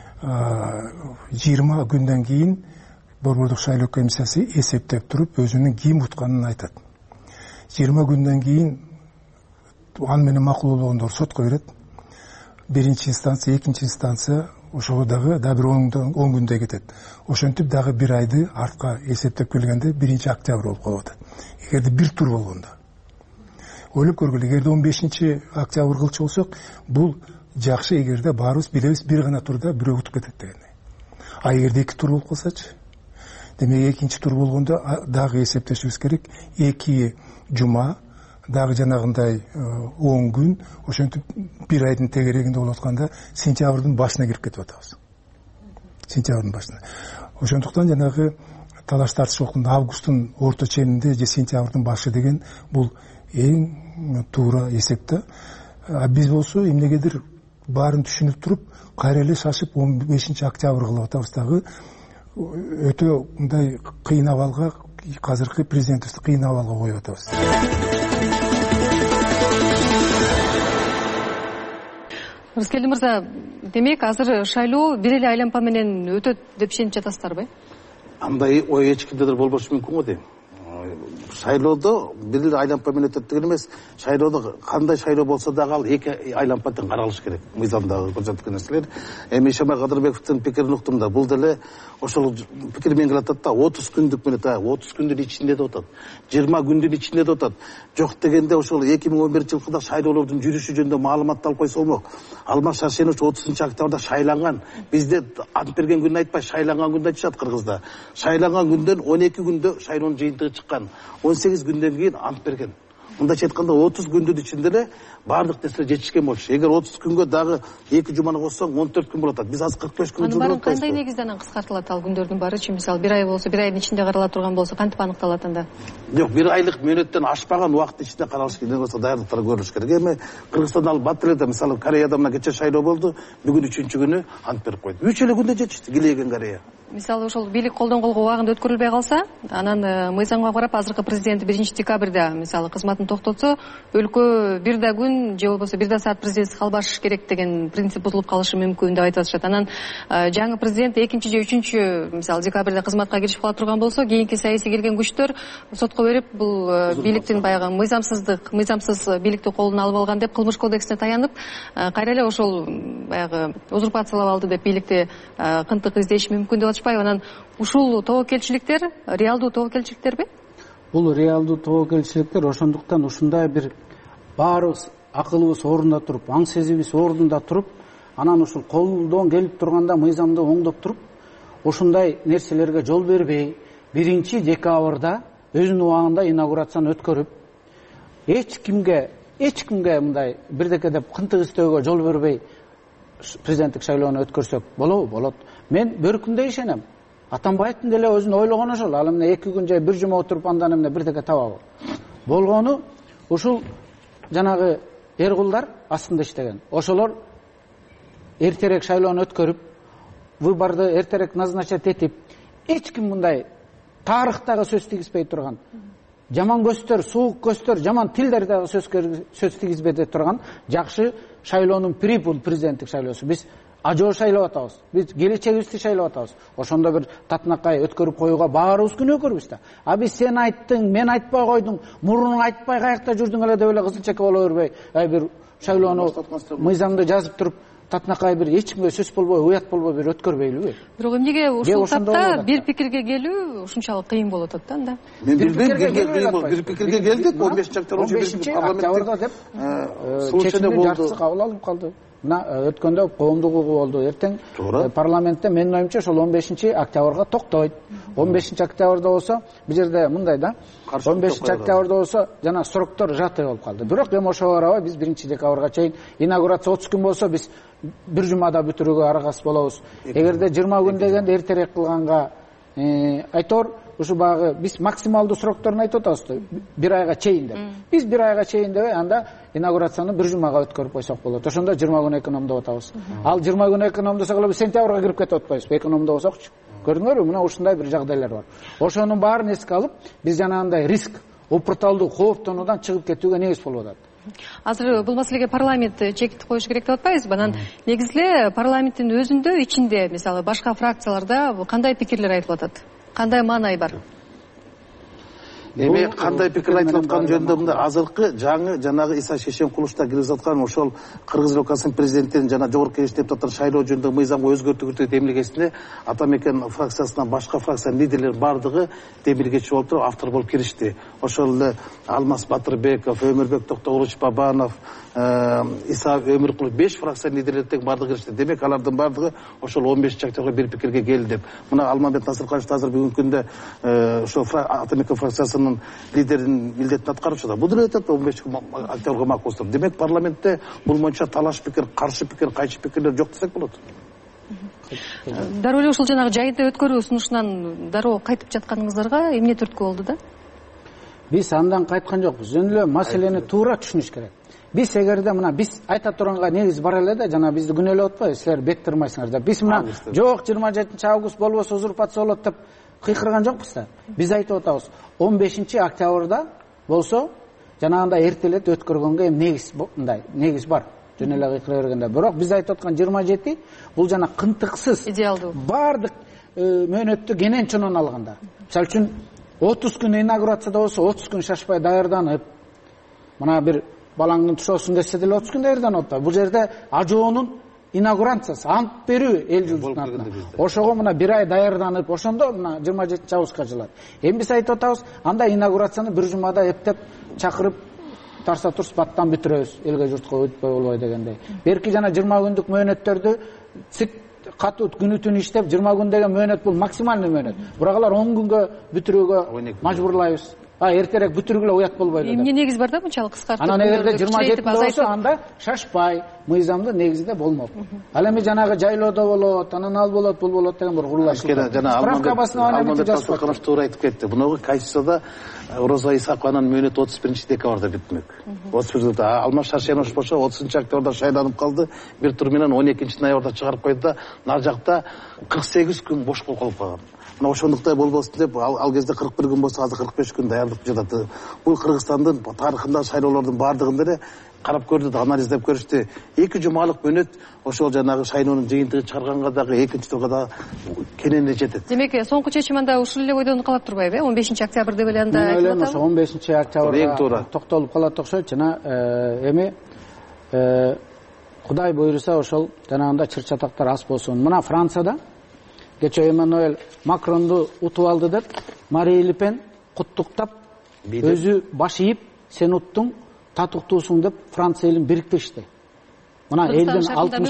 20 күндөн кийин Борбордук шайлоо комиссиясы эсептеп туруп, өзүнүн ким утканын айтат. 20 күндөн кийин аны менен макулдогондор сотко берет. 1-инстанция, 2-инстанция ошого дагы бир 10 күндө кетет. Ошентип дагы 1 айды артка эсептеп келгенде 1-октябрь болуп калып атат. Эгерде 1 тур болгондо. Ойлоп көргүлө, эгерде 15-октябрь кылчу болсок, бул жакшы. Эгерде баарыбыз билебиз, бир гана турда бирөө утуп кетет деген. Эгерде 2 тур болуп калсачы? Демек 2-нчи тур болгондо дагы эсептешибиз керек. 2 жума, дагы жанагындай 10 күн, ошентип 1 айдын тегерегинде болуп атканда сентябрдын башына кирип кетип атабыз. Сентябрдын башына. Ошондуктан жанагы талаш тартыш болгондо августтун орто ченинде же сентябрдын башы деген бул эң туура эсепте. Биз болсо эмнегедир баарын түшүнүп туруп, кайра эле шашып 15-октябрь кылып атабыз дагы. Өтө мындай кыйын абалга, азыркы президентибизди кыйын абалга коюп атабыз. Рыскелди мырза, демек азыр шайлоо бир эле айлампа менен өтөт деп ишенип жатасыздарбы? Андай ой эч кимде болбошу мүмкүн го дейм. Шайлоодо бир эле айлампа менен өтөт деген эмес. Шайлоодо кандай шайлоо болсо дагы ал 2 айлампадан каралыш керек. Мыйзамдагы көрсөткөн нерселер. Эми Ишенбай Кадырбековдун пикирин уктум да, бул деле ошол пикир менен келатат да, 30 күндүк менен 30 күндүн ичинде деп атат. 20 күндүн ичинде деп атат. Жок дегенде ошол 2011-жылкыда шайлоолордун жүрүшү жөнүндө маалымат алып койсо болмок. Алмаз Шаршенович 30-октябрда шайланган. Бизде ант берген күнүн айтпай, шайланган күндү айтышат Кыргызда. Шайланган күндөн 12 күндө шайлоонун жыйынтыгы чыккан. 18 күндөн кийин ант берген. Мындайча айтканда 30 күндүн ичинде эле баардык нерселер жетишкен болчу. Эгер 30 күнгө дагы 2 жуманы коссоң 14 күн болот. Биз азыр 45 күн жүрүп атабыз. Кандай негизден кыскартылат ал күндөрдүн баары? Мисалы 1 ай болсо, 1 айдын ичинде карала турган болсо, кантип аныкталат анда? Жок, 1 айлык мөөнөттөн ашпаган убакыт ичинде каралыш керек болсо, даярдыктар көрүлүш керек. Эми Кыргызстан ал бат эле, мисалы Кореяда мына кече шайлоо болду, бүгүн 3-күнү ант берип койду. 3 эле күндө жетишти Килеген Корея. Мисалы ошол бийлик колдонгонго убагында өткөрүлбөй калса, анан мыйзамга карап азыркы президент 1-декабрда мисалы кызматын токтотсо, өлкө бир да күн же болбосо бир да саат президенттик албашыш керек деген принцип бузулуп калышы мүмкүн деп айтып атышат. Анан жаңы президент 2 же 3 мисалы декабрда кызматка киришип кала турган болсо, кийинки саясий келген күчтөр сотко берип, бул бийликтин баягы мыйзамсыз бийликти колуна алып алган деп кылмыш кодексине таянып, кайра эле ошол баягы узурпациялап алды деп бийликти кынтык издеши мүмкүн деп атышпайбы? Анан ушул тобокелчиликтер реалдуу тобокелчиликтерби? Бул реалдуу тобокелчиликтер, ошондуктан ушундай бир баарыбыз акылыбыз орунда туруп, аң сезибиз орунда туруп, анан ушул колдон келип турганда мыйзамды оңдоп туруп, ушундай нерселерге жол бербей, 1-декабрда өзүнүн убагында инаугурацияны өткөрүп, эч кимге эч кимге мындай бирдеке деп кынтык истоого жол бербей президенттик шайлоону өткөрсөк болобу? Болот. Мен бөркүмдө ишенем. Атамбаевдин деле өзүн ойлогону ошол. Ал эмне 2 күн же 1 жума отуруп андан эмне бирдеке табабы? Болгону ушул жанагы эркулдар астында иштеген. Ошолор эртерээк шайлоону өткөрүп, выборду эртерээк назначать этип, эч ким мындай тарыхтагы сөз тийгизбей турган, жаман көздөр, суук көздөр, жаман тилдер дагы сөз тийгизбей турган жакшы шайлоонун пири бул президенттик шайлоосу. Биз ажоо шайлап атабыз. Биз келечегибизди шайлап атабыз. Ошондо бир татынакай өткөрүп коюуга баарыбыз күнөөкөрбүз да. А биз сен айттың, мен айтпай койдум, мурун айтпай каякта жүрдүң эле деп эле кызылчеке боло бербей, бир шайлоону мыйзамды жазып туруп, татынакай бир эч кимге сөз болбой, уят болбой бир өткөрбөйлүбү? Бирок эмнеге ушул тапта бир пикирге келүү ушунчалык кыйын болуп атат да анда? Мен билбейм, бир пикирге келдик, 15-октябрда деп чечимдин жартысы кабыл алынып калды. Мына өткөндө коомдук угуу болду. Эртең парламентте менин оюмча ошол 15-октябрга токтойт. 15-октябрда болсо, бул жерде мындай да, 15-октябрда болсо жана сроктор сжатый болуп калды. Бирок эми ошого карабай биз 1-декабрга чейин инаугурация 30 күн болсо, биз 1 жумада бүтүрүүгө аракас болобуз. Эгерде 20 күн дегенде эртерээк кылганга айтор, ушу багы биз максималдуу срокторун айтып атабыз да, 1 айга чейин деп. Биз 1 айга чейин дебей, анда инаугурацияны 1 жумага өткөрүп койсок болот. Ошондо 20 күн экономдоп атабыз. Ал 20 күн экономдосок эле биз сентябрга кирип кетип атпайбызбы, экономдосокчу. Көрдүңөрбү? Мына ушундай бир жагдайлар бар. Ошонун баарын эске алып, биз жанагындай риск, опурталдуу кооптонуудан чыгып кетүүгө негиз болуп атат. Азыр бул маселеге парламент чекит коюш керек деп атпайбызбы? Анан негизи эле парламенттин өзүндө ичинде, мисалы башка фракцияларда кандай пикирлер айтылып атат? Кандай маанай бар? Эми кандай пикир айтылып аткан жөнүндө мында азыркы жаңы жанагы Иса Шешенкуловда киргизип аткан ошол Кыргыз Республикасынын президентин жана жогорку кеңеш депутаттарын шайлоо жөнүндө мыйзамга өзгөртүү киргизүү демилгесине Атамекен фракциясынан башка фракциянын лидерлери бардыгы демилгечи болуп туруп автор болуп киришти. Ошол эле Алмаз Батырбеков, Өмүрбек Токтогулович Бабанов, Иса Өмүркулов 5 фракциянын лидерлери тең бардыгы киришти. Демек алардын бардыгы ошол 15-октябрга бир пикирге келди деп. Мына Алмамбет Насыркалиев азыр бүгүнкү күндө ошол Атамекен фракциясынын лидеринин милдетин аткаруучу да. Бул деле айтат 15-октябрга макулсур. Демек парламентте бул боюнча талаш пикир, каршы пикир, кайчы пикирлер жок десек болот. Дароо эле ушул жанагы жайында өткөрүү сунушунан дароо кайтып жатканыңыздарга эмне түрткү болду да? Биз андан кайткан жокпуз. Жөн эле маселени туура түшүнүш керек. Биз эгерде мына биз айта турганга негиз бар эле да, жана бизди күнөөлөп атпайбы, силер бет тырмайсыңар деп. Биз мына жок 27-август болбосо узурпация болот деп кыйкырган жокпуз да. Биз айтып атабыз, 15-октябрда болсо жанагындай эртелет өткөргөнгө негиз бар. Жөн эле кыйкыра бергенде. Бирок биз айтып аткан 27 бул жана кынтыксыз, идеалдуу. Бардык мөөнөттү кенен чонон алганда. Мисалы үчүн 30 күн инаугурацияда болсо 30 күн шашпай даярданып, мына бир балаңдын тушоосун кессе деле 30 күн даярданып атпайбы. Бул жерде ажоонун инаугурациясы, ант берүү эл журтунун атына. Ошого мына 1 ай даярданып, ошондо мына 27-августка жылат. Эми биз айтып атабыз, анда инаугурацияны 1 жумада эптеп чакырып тарса турс баттан бүтүрөбүз, элге журтка өтпөй болбой дегендей. Берки жана 20 күндүк мөөнөттөрдү катуу күнү түн иштеп 20 күн деген мөөнөт бул максималдуу мөөнөт. Бирок алар 10 күнгө бүтүрүүгө мажбурлайбыз. Эртерээк бүтүргүлө уят болбойлу деп. Эмне негиз бар да мынчалык кыскартып? Анан эгерде 27 болсо анда шашпай, мыйзамды негизде болмок. Ал эми жанагы жайлоодо болот, анан ал болот, бул болот деген бир курулаш. Справка басып жазып туура айтып кетти. Мунугу Конституцияда Роза Исакованын мөөнөтү 31-декабрда бүтмөк. 31-декабрда Алмаз Шаршенович болсо 30-октябрда шайланып калды. Бир тур менен 12-ноябрда чыгарып койду да, нар жакта 48 күн бош болуп калып калган. Мына ошондуктай болбосун деп, ал кезде 41 күн болсо, азыр 45 күн даярдык жатат. Бул Кыргызстандын тарыхында шайлоолордун бардыгын деле карап көрдү да, анализдеп көрүштү. 2 жумалык мөөнөт ошол жанагы шайлоонун жыйынтыгын чыгарганга дагы, экинчи турга да кенен жетет. Демек, соңку чечим анда ушул эле ойдон калат турбайбы? 15-октябрь деп эле анда айтып атабы? 15-октябрда токтолуп калат окшойт. Жана эми Кудай буйруса ошол жанагында чыр-чатактар аз болсун. Мына Францияда кече Эммануэль Макронду утуп алды деп Марин Ле Пен куттуктап, өзү баш ийип, сен уттуң, татыктуусуң деп Франция элин бириктиришти. Мына элдин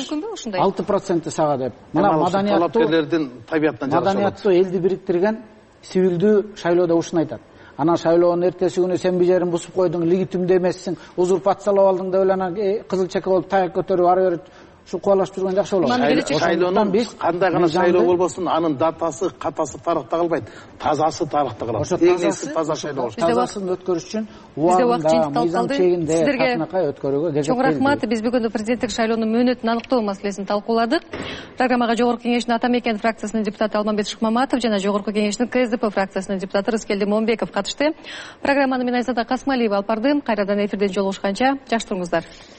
66% сага деп. Мына маданияттуу элди бириктирген сивилдүү шайлоодо ушуну айтат. анан шайлоонун эртеси күнү сен бижерин бусуп койдуң, легитимдүү эмессиң, узурпациялап алдың деп эле анан кызыл чеке болуп таяк көтөрүп ары бери ушу кубалашып жүргөн жакшы болот. Шайлоонун кандай гана шайлоо болбосун, анын датасы, катасы тарыхта калбайт, тазасы тарыхта калат. Эң таза шайлоо болуш. Тазасын өткөрүш үчүн убагында, мыйзам чегинде, такмакай өткөрүүгө кезек. Чоң рахмат. Биз бүгүн президенттик шайлоонун мөөнөтүн аныктоо маселесин талкууладык. Программага Жогорку Кеңештин Ата Мекен фракциясынын депутаты Алмамбет Шыкмаматов жана Жогорку Кеңештин КСДП фракциясынын депутаты Рыскелди Момбеков катышты. Программаны мен Айзада Касмалиева алып бардым. Кайрадан эфирден жолугушканча жакшы туруңуздар.